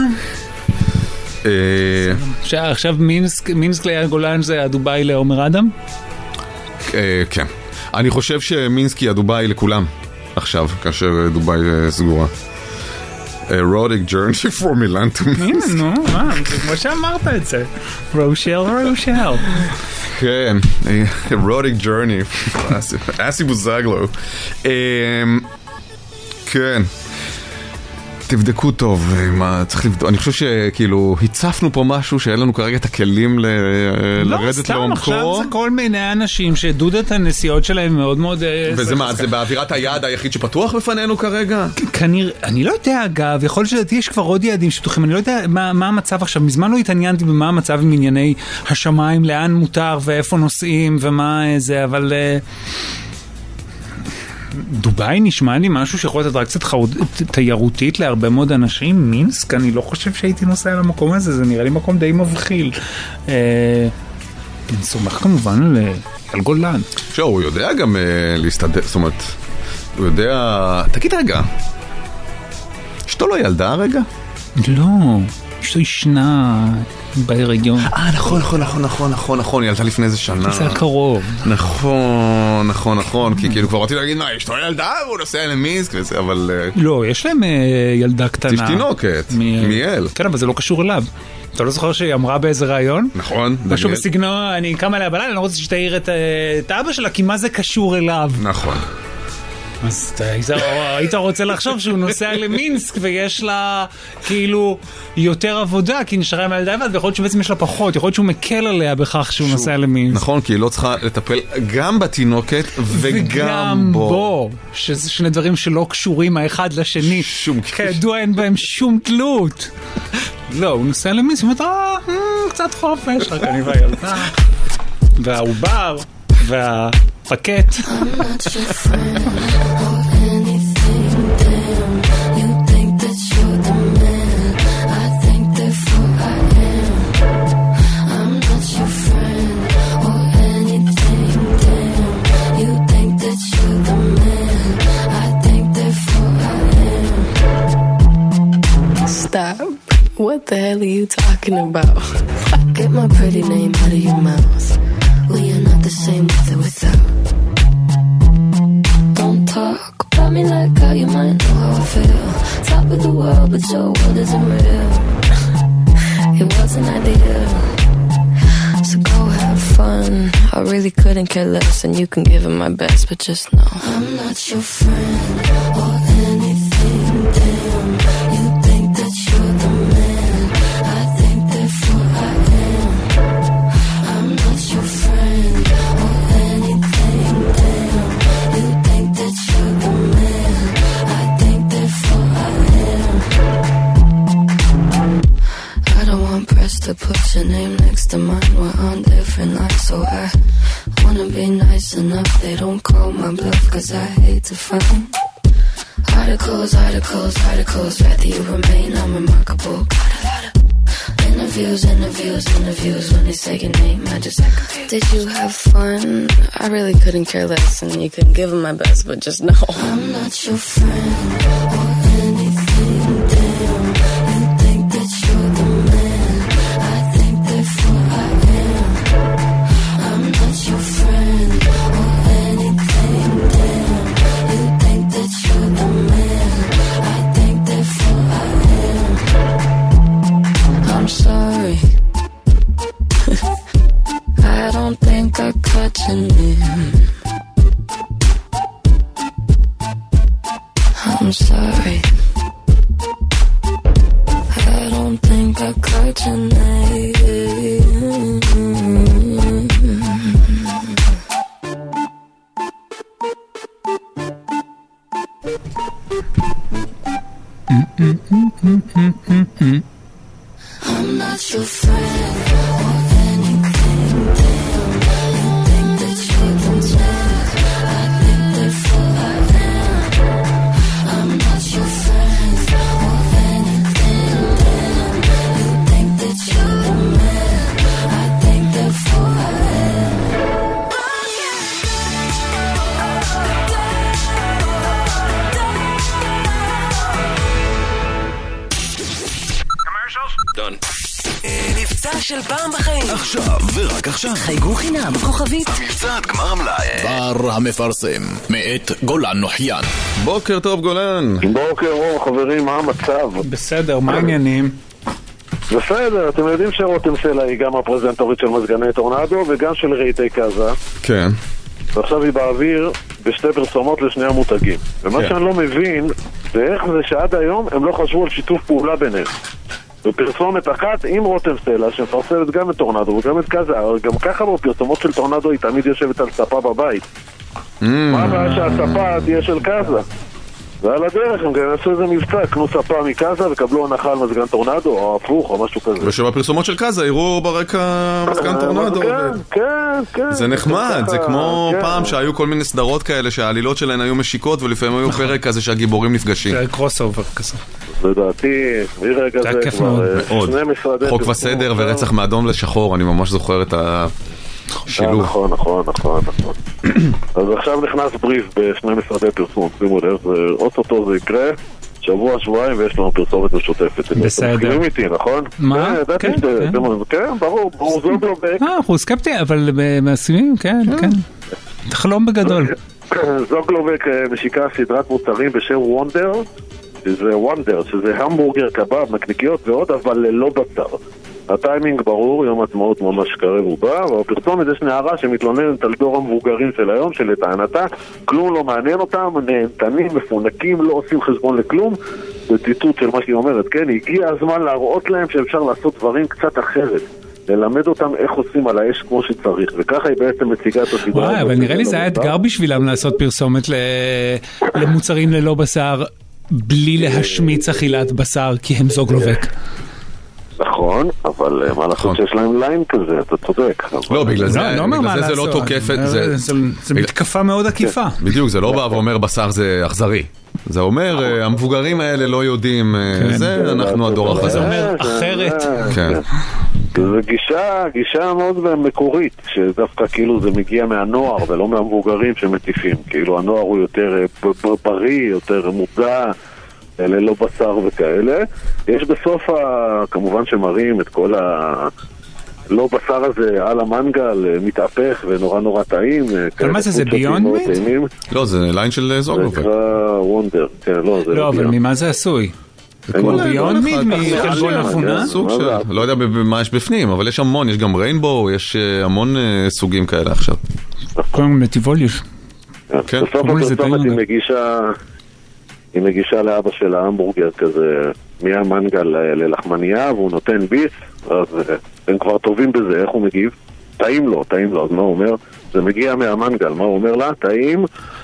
עכשיו מינסק לאייל גולן זה הדובאי לעומר אדם? כן. אני חושב שמינסק היא הדובאי לכולם. עכשיו, כאשר דוביי סגורה. Erotic journey for Milan to Minsk. נו, מה? כמו שאמרת את זה. רושל, רושל. כן, erotic journey. אסי בוזגלו. כן. תבדקו טוב, מה צריך לבדוק. אני חושב שכאילו הצפנו פה משהו שאין לנו כרגע את הכלים לרדת לעומקו. לא, סתם, עכשיו זה כל מיני אנשים שדוד את הנסיעות שלהם מאוד מאוד... וזה מה, זה באווירת היעד היחיד שפתוח בפנינו כרגע? כנראה, אני לא יודע אגב, יכול להיות שלדעתי יש כבר עוד יעדים שפתוחים, אני לא יודע מה, מה המצב עכשיו, מזמן לא התעניינתי במה המצב עם ענייני השמיים, לאן מותר ואיפה נוסעים ומה זה, אבל... דוביי נשמע לי משהו שיכול להיות רק קצת תיירותית להרבה מאוד אנשים. מינסק, אני לא חושב שהייתי נוסע למקום הזה, זה נראה לי מקום די מבחיל. אני סומך כמובן על גולן. שואו, הוא יודע גם להסתדר, זאת אומרת, הוא יודע... תגיד רגע, אשתו לא ילדה רגע? לא, אשתו ישנה בהיריון. אה, נכון, נכון, נכון, נכון, נכון, נכון, היא ילדה לפני איזה שנה. זה הקרוב. נכון, נכון, נכון, כי כאילו כבר רציתי להגיד, מה, אשתו ילדה, והוא נוסע למינסק וזה, אבל... לא, יש להם ילדה קטנה. יש תינוקת, מיאל. כן, אבל זה לא קשור אליו. אתה לא זוכר שהיא אמרה באיזה רעיון? נכון. משהו בסגנון, אני קמה עליה בלילה, אני לא רוצה שתעיר את אבא שלה, כי מה זה קשור אליו? נכון. אז היית רוצה לחשוב שהוא נוסע למינסק ויש לה כאילו יותר עבודה כי נשארה עם הילדה לבד, ויכול להיות שבעצם יש לה פחות, יכול להיות שהוא מקל עליה בכך שהוא נוסע למינסק. נכון, כי היא לא צריכה לטפל גם בתינוקת וגם בו, שזה שני דברים שלא קשורים האחד לשני, כידוע אין בהם שום תלות. לא, הוא נוסע למינסק ואומרת, אה, קצת חופש, רק אני והילדה והעובר והפקט. Stop. What the hell are you talking about? Get my pretty name out of your mouth. We are not the same with or without. Don't talk about me like how you might know how I feel. Top of the world, but your world isn't real. It wasn't ideal. So go have fun. I really couldn't care less, and you can give it my best, but just know I'm not your friend or anything. Damn, you think that you're the man. I think therefore I am. I'm not your friend or anything. Damn, you think that you're the man. I think therefore I am. I don't want press to put your name next to mine. We're on different lines, so I wanna be nice enough. They don't call my bluff, cause I hate to find articles, articles, articles. Rather you remain unremarkable. Got a lot of interviews, interviews, interviews. When they say your name, I just act confused. Did you have fun? I really couldn't care less, and you couldn't give them my best, but just know I'm not your friend or anything. Damn, you think that you're the man. I think therefore I am. I'm not your friend or anything. Damn, you think that you're the man. I think therefore I am. I'm sorry. I don't think I cut your name. I'm sorry. I don't think I caught your name. I'm not your friend or anything. Damn, you think that you're the man. I think therefore I am. I'm not your friend or anything. Damn, you think that you're the man. I think therefore I am. של פעם בחיים. עכשיו ורק עכשיו. חייגו חינם, כוכבית. מבצעת גמר המלאי. בר המפרסם, מאת גולן נוחיין. בוקר טוב גולן. בוקר אור חברים, מה המצב? בסדר, מה העניינים? בסדר, אתם יודעים שרותם סלע היא גם הפרזנטורית של מזגני טורנדו וגם של רהיטי קזה. כן. ועכשיו היא באוויר בשתי פרסומות לשני המותגים. ומה כן. שאני לא מבין זה איך זה שעד היום הם לא חשבו על שיתוף פעולה ביניהם. בפרסומת אחת עם רותם סלע שמפרסמת גם את טורנדו וגם את קזה, גם ככה בפרסומות של טורנדו היא תמיד יושבת על ספה בבית. מה הבעיה שהספה תהיה של קזה? ועל הדרך הם גם יעשו איזה מבצע, קנו ספה מקזה וקבלו הנחה על מזגן טורנדו או הפוך או משהו כזה. ושבפרסומות של קזה יראו ברקע מזגן טורנדו. כן, כן. זה נחמד, זה כמו פעם שהיו כל מיני סדרות כאלה שהעלילות שלהן היו משיקות ולפעמים היו פרק כזה שהגיבורים נפגשים. זה קרוס אובר כזה. לדעתי, מרגע זה כבר שני משרדי... חוק וסדר ורצח מאדום לשחור, אני ממש זוכר את השילוב. נכון, נכון, נכון, נכון. אז עכשיו נכנס בריף בשני משרדי פרסום, שימו לב, אוטוטו זה יקרה, שבוע, שבועיים, ויש לנו פרסומת משותפת. בסדר. אתם מסכימים איתי, נכון? מה? כן, כן, ברור, ברור, זוגלובק. אה, אנחנו סקפטי, אבל מסכימים, כן, כן. תחלום בגדול. זוגלובק משיקה סדרת מוצרים בשם וונדר, שזה וונדר, שזה המבורגר, קבב, נקניקיות ועוד, אבל ללא בשר. הטיימינג ברור, יום עצמאות ממש קרב הוא בא, והפרסומת יש נערה שמתלוננת על דור המבוגרים של היום, שלטענתה, כלום לא מעניין אותם, נהנתנים, מפונקים, לא עושים חשבון לכלום, זה ציטוט של מה שהיא אומרת, כן, הגיע הזמן להראות להם שאפשר לעשות דברים קצת אחרת. ללמד אותם איך עושים על האש כמו שצריך, וככה היא בעצם מציגה את הסדרה. וואי, אבל נראה לי זה היה אתגר בשבילם לעשות פרסומת למוצרים ללא בשר, בלי להשמיץ אכילת בשר, כי הם זוגלובק. נכון, אבל מה לעשות שיש להם ליין כזה, אתה צודק. לא, בגלל זה זה לא תוקף, זה מתקפה מאוד עקיפה. בדיוק, זה לא בא ואומר בשר זה אכזרי. זה אומר, המבוגרים האלה לא יודעים, זה אנחנו הדור החזר. זה אומר אחרת. זה גישה, גישה מאוד מקורית, שדווקא כאילו זה מגיע מהנוער ולא מהמבוגרים שמטיפים. כאילו הנוער הוא יותר בריא, יותר מודע, ללא בשר וכאלה. יש בסוף, כמובן שמראים את כל ה... לא בשר הזה על המנגל, מתהפך ונורא נורא טעים. אבל מה זה, זה ביונד מיט? לא, זה ליין של זוגלובק. זה נקרא וונדר, כן, לא, זה לא, אבל ממה זה עשוי? ביונד מיט מחלבון אפונה? סוג של, לא יודע מה יש בפנים, אבל יש המון, יש גם ריינבו, יש המון סוגים כאלה עכשיו. קודם לטיבול יש. בסוף הפרסומת היא מגישה... היא מגישה לאבא של ההמבורגר כזה מהמנגל ללחמניה, והוא נותן ביס, אז הם כבר טובים בזה, איך הוא מגיב? טעים לו, טעים לו, אז מה הוא אומר? זה מגיע מהמנגל, מה הוא אומר לה? טעים?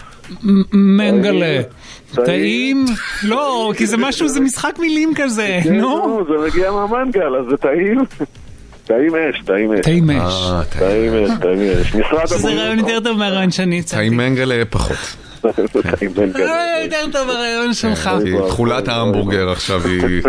מנגלה. טעים? לא, כי זה משהו, זה משחק מילים כזה, נו? זה מגיע מהמנגל, אז זה טעים? טעים אש, טעים אש. טעים אש. טעים אש, טעים אש. משרד שזה רעיון יותר טוב מהרעיון שאני הצעתי. טעים מנגלה פחות. יותר טוב הרעיון שלך. תחולת ההמבורגר עכשיו היא...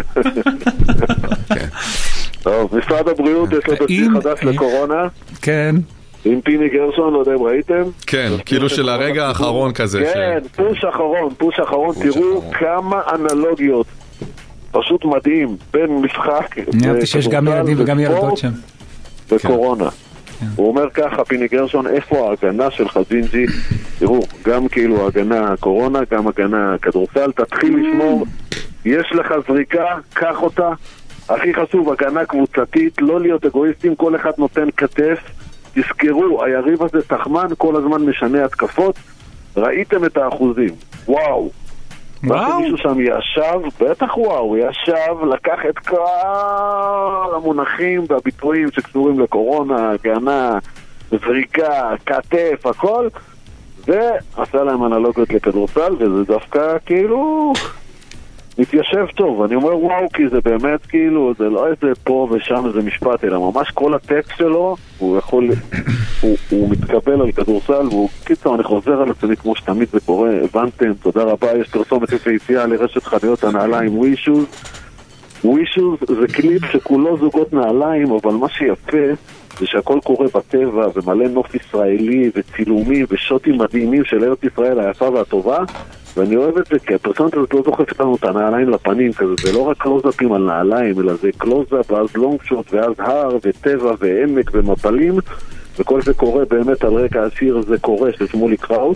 טוב, משרד הבריאות יש לו תקציב חדש לקורונה. כן. עם פיני גרשון, לא יודע אם ראיתם? כן, כאילו של הרגע האחרון כזה. כן, פוש אחרון, פוש אחרון. תראו כמה אנלוגיות. פשוט מדהים, בין משחק... נראה שיש גם ילדים וגם ילדות שם. וקורונה. הוא אומר ככה, פיני גרשון, איפה ההגנה של חזינג'י? תראו, גם כאילו הגנה קורונה, גם הגנה כדורסל, תתחיל לשמור, יש לך זריקה, קח אותה. הכי חשוב, הגנה קבוצתית, לא להיות אגואיסטים, כל אחד נותן כתף. תזכרו, היריב הזה תחמן, כל הזמן משנה התקפות. ראיתם את האחוזים, וואו. וואו. מישהו שם ישב, בטח וואו, ישב, לקח את כל המונחים והביטויים שקשורים לקורונה, הגנה, זריקה, כתף, הכל, ועשה להם אנלוגיות לכדורסל, וזה דווקא כאילו מתיישב טוב. אני אומר וואו, כי זה באמת כאילו, זה לא איזה פה ושם איזה משפט, אלא ממש כל הטקסט שלו, הוא יכול, הוא, הוא מתקבל על כדורסל, והוא קיצר, אני חוזר על עצמי כמו שתמיד זה קורה, הבנתם, תודה רבה, יש פרסומת יפהפייה לרשת חנויות הנעליים ווישוז. ווישוז זה קליפ שכולו זוגות נעליים, אבל מה שיפה זה שהכל קורה בטבע, ומלא נוף ישראלי, וצילומים, ושוטים מדהימים של ארץ ישראל היפה והטובה, ואני אוהב את זה, כי הפרסומת הזאת לא זוכפת לנו את הנעליים לפנים כזה, זה לא רק קלוזאפים על נעליים, אלא זה קלוזאפ ואז לונגשוט ואז הר וטבע ועמק ומפלים, וכל זה קורה באמת על רקע השיר זה קורה של שמולי קראוס.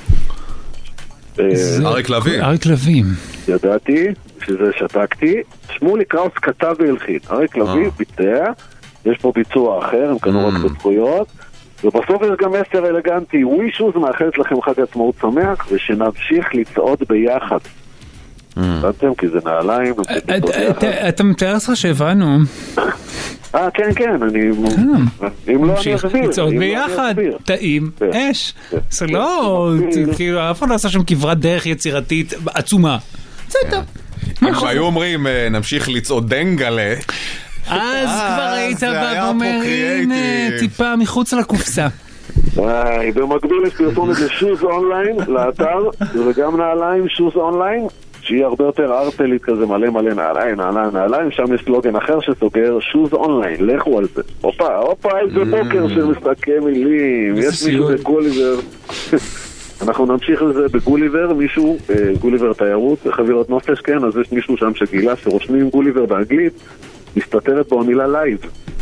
אריק לוין. אריק לוין. ידעתי שזה שתקתי. שמולי קראוס כתב והלחין. אריק לוין ביצע, יש פה ביצוע אחר, הם קנו רק בזכויות, ובסוף יש גם מסר אלגנטי. ווישוז מאחלת לכם חג עצמאות שמח, ושנמשיך לצעוד ביחד. הבנתם? כי זה נעליים. אתה מתאר לך שהבנו. אה, כן, כן, אני... אם לא, אני אסביר. לצעוד ביחד, טעים אש. זה לא... כאילו, אף אחד לא עשה שם כברת דרך יצירתית עצומה. זה טוב. אם היו אומרים, נמשיך לצעוד דנגלה... אז כבר היית בא ואומר, הנה, טיפה מחוץ לקופסה. במקביל יש פרסומת לשוז אונליין, לאתר, וגם נעליים שוז אונליין, שהיא הרבה יותר ארטלית כזה, מלא מלא נעליים, נעליים, נעליים, שם יש סלוגן אחר שסוגר שוז אונליין, לכו על זה. הופה, הופה, איזה בוקר של משחקי מילים, יש מישהו בגוליבר. אנחנו נמשיך לזה בגוליבר, מישהו, גוליבר תיירות, חבילות נופש, כן, אז יש מישהו שם שגילה שרושמים גוליבר באנגלית, מסתתרת בו המילה לייב.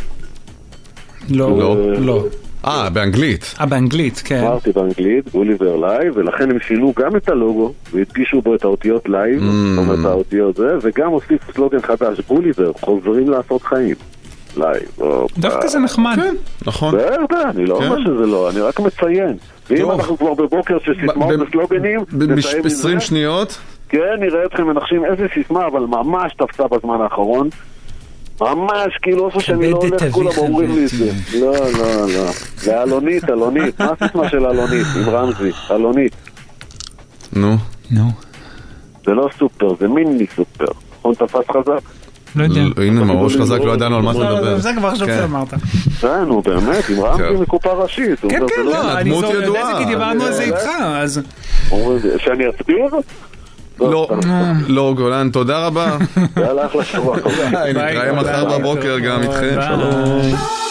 לא, לא. אה, באנגלית. אה, באנגלית, כן. אמרתי באנגלית, גוליבר לייב, ולכן הם שינו גם את הלוגו, והדגישו בו את האותיות לייב, זאת אומרת האותיות זה, וגם הוסיף סלוגן חדש, גוליבר, חוזרים לעשות חיים. לייב. דווקא זה נחמד. כן, נכון. זה, אני לא אומר שזה לא, אני רק מציין. ואם אנחנו כבר בבוקר שסיסמאות וסלוגנים, ב-עשרים שניות? כן, נראה אתכם מנחשים איזה סיסמה, אבל ממש תפסה בזמן האחרון. ממש, כאילו איפה שאני לא הולך, כולם אומרים לי את זה. לא, לא, לא. זה אלונית, אלונית. מה הסיסמה של אלונית? עם רמזי, אלונית. נו. נו. זה לא סופר, זה מיני סופר. נכון, תפס חזק? לא יודע. הנה, מראש חזק, לא ידענו על מה אתה מדבר. זה כבר עכשיו שאמרת. זה, נו, באמת, עם רמזי מקופה ראשית. כן, כן, לא, אני זו יודע זה כי דיברנו על זה איתך, אז... שאני אסביר? לא, לא, גולן, תודה רבה. יאללה, אחלה שבוע. נתראה מחר בבוקר גם איתכם. שלום.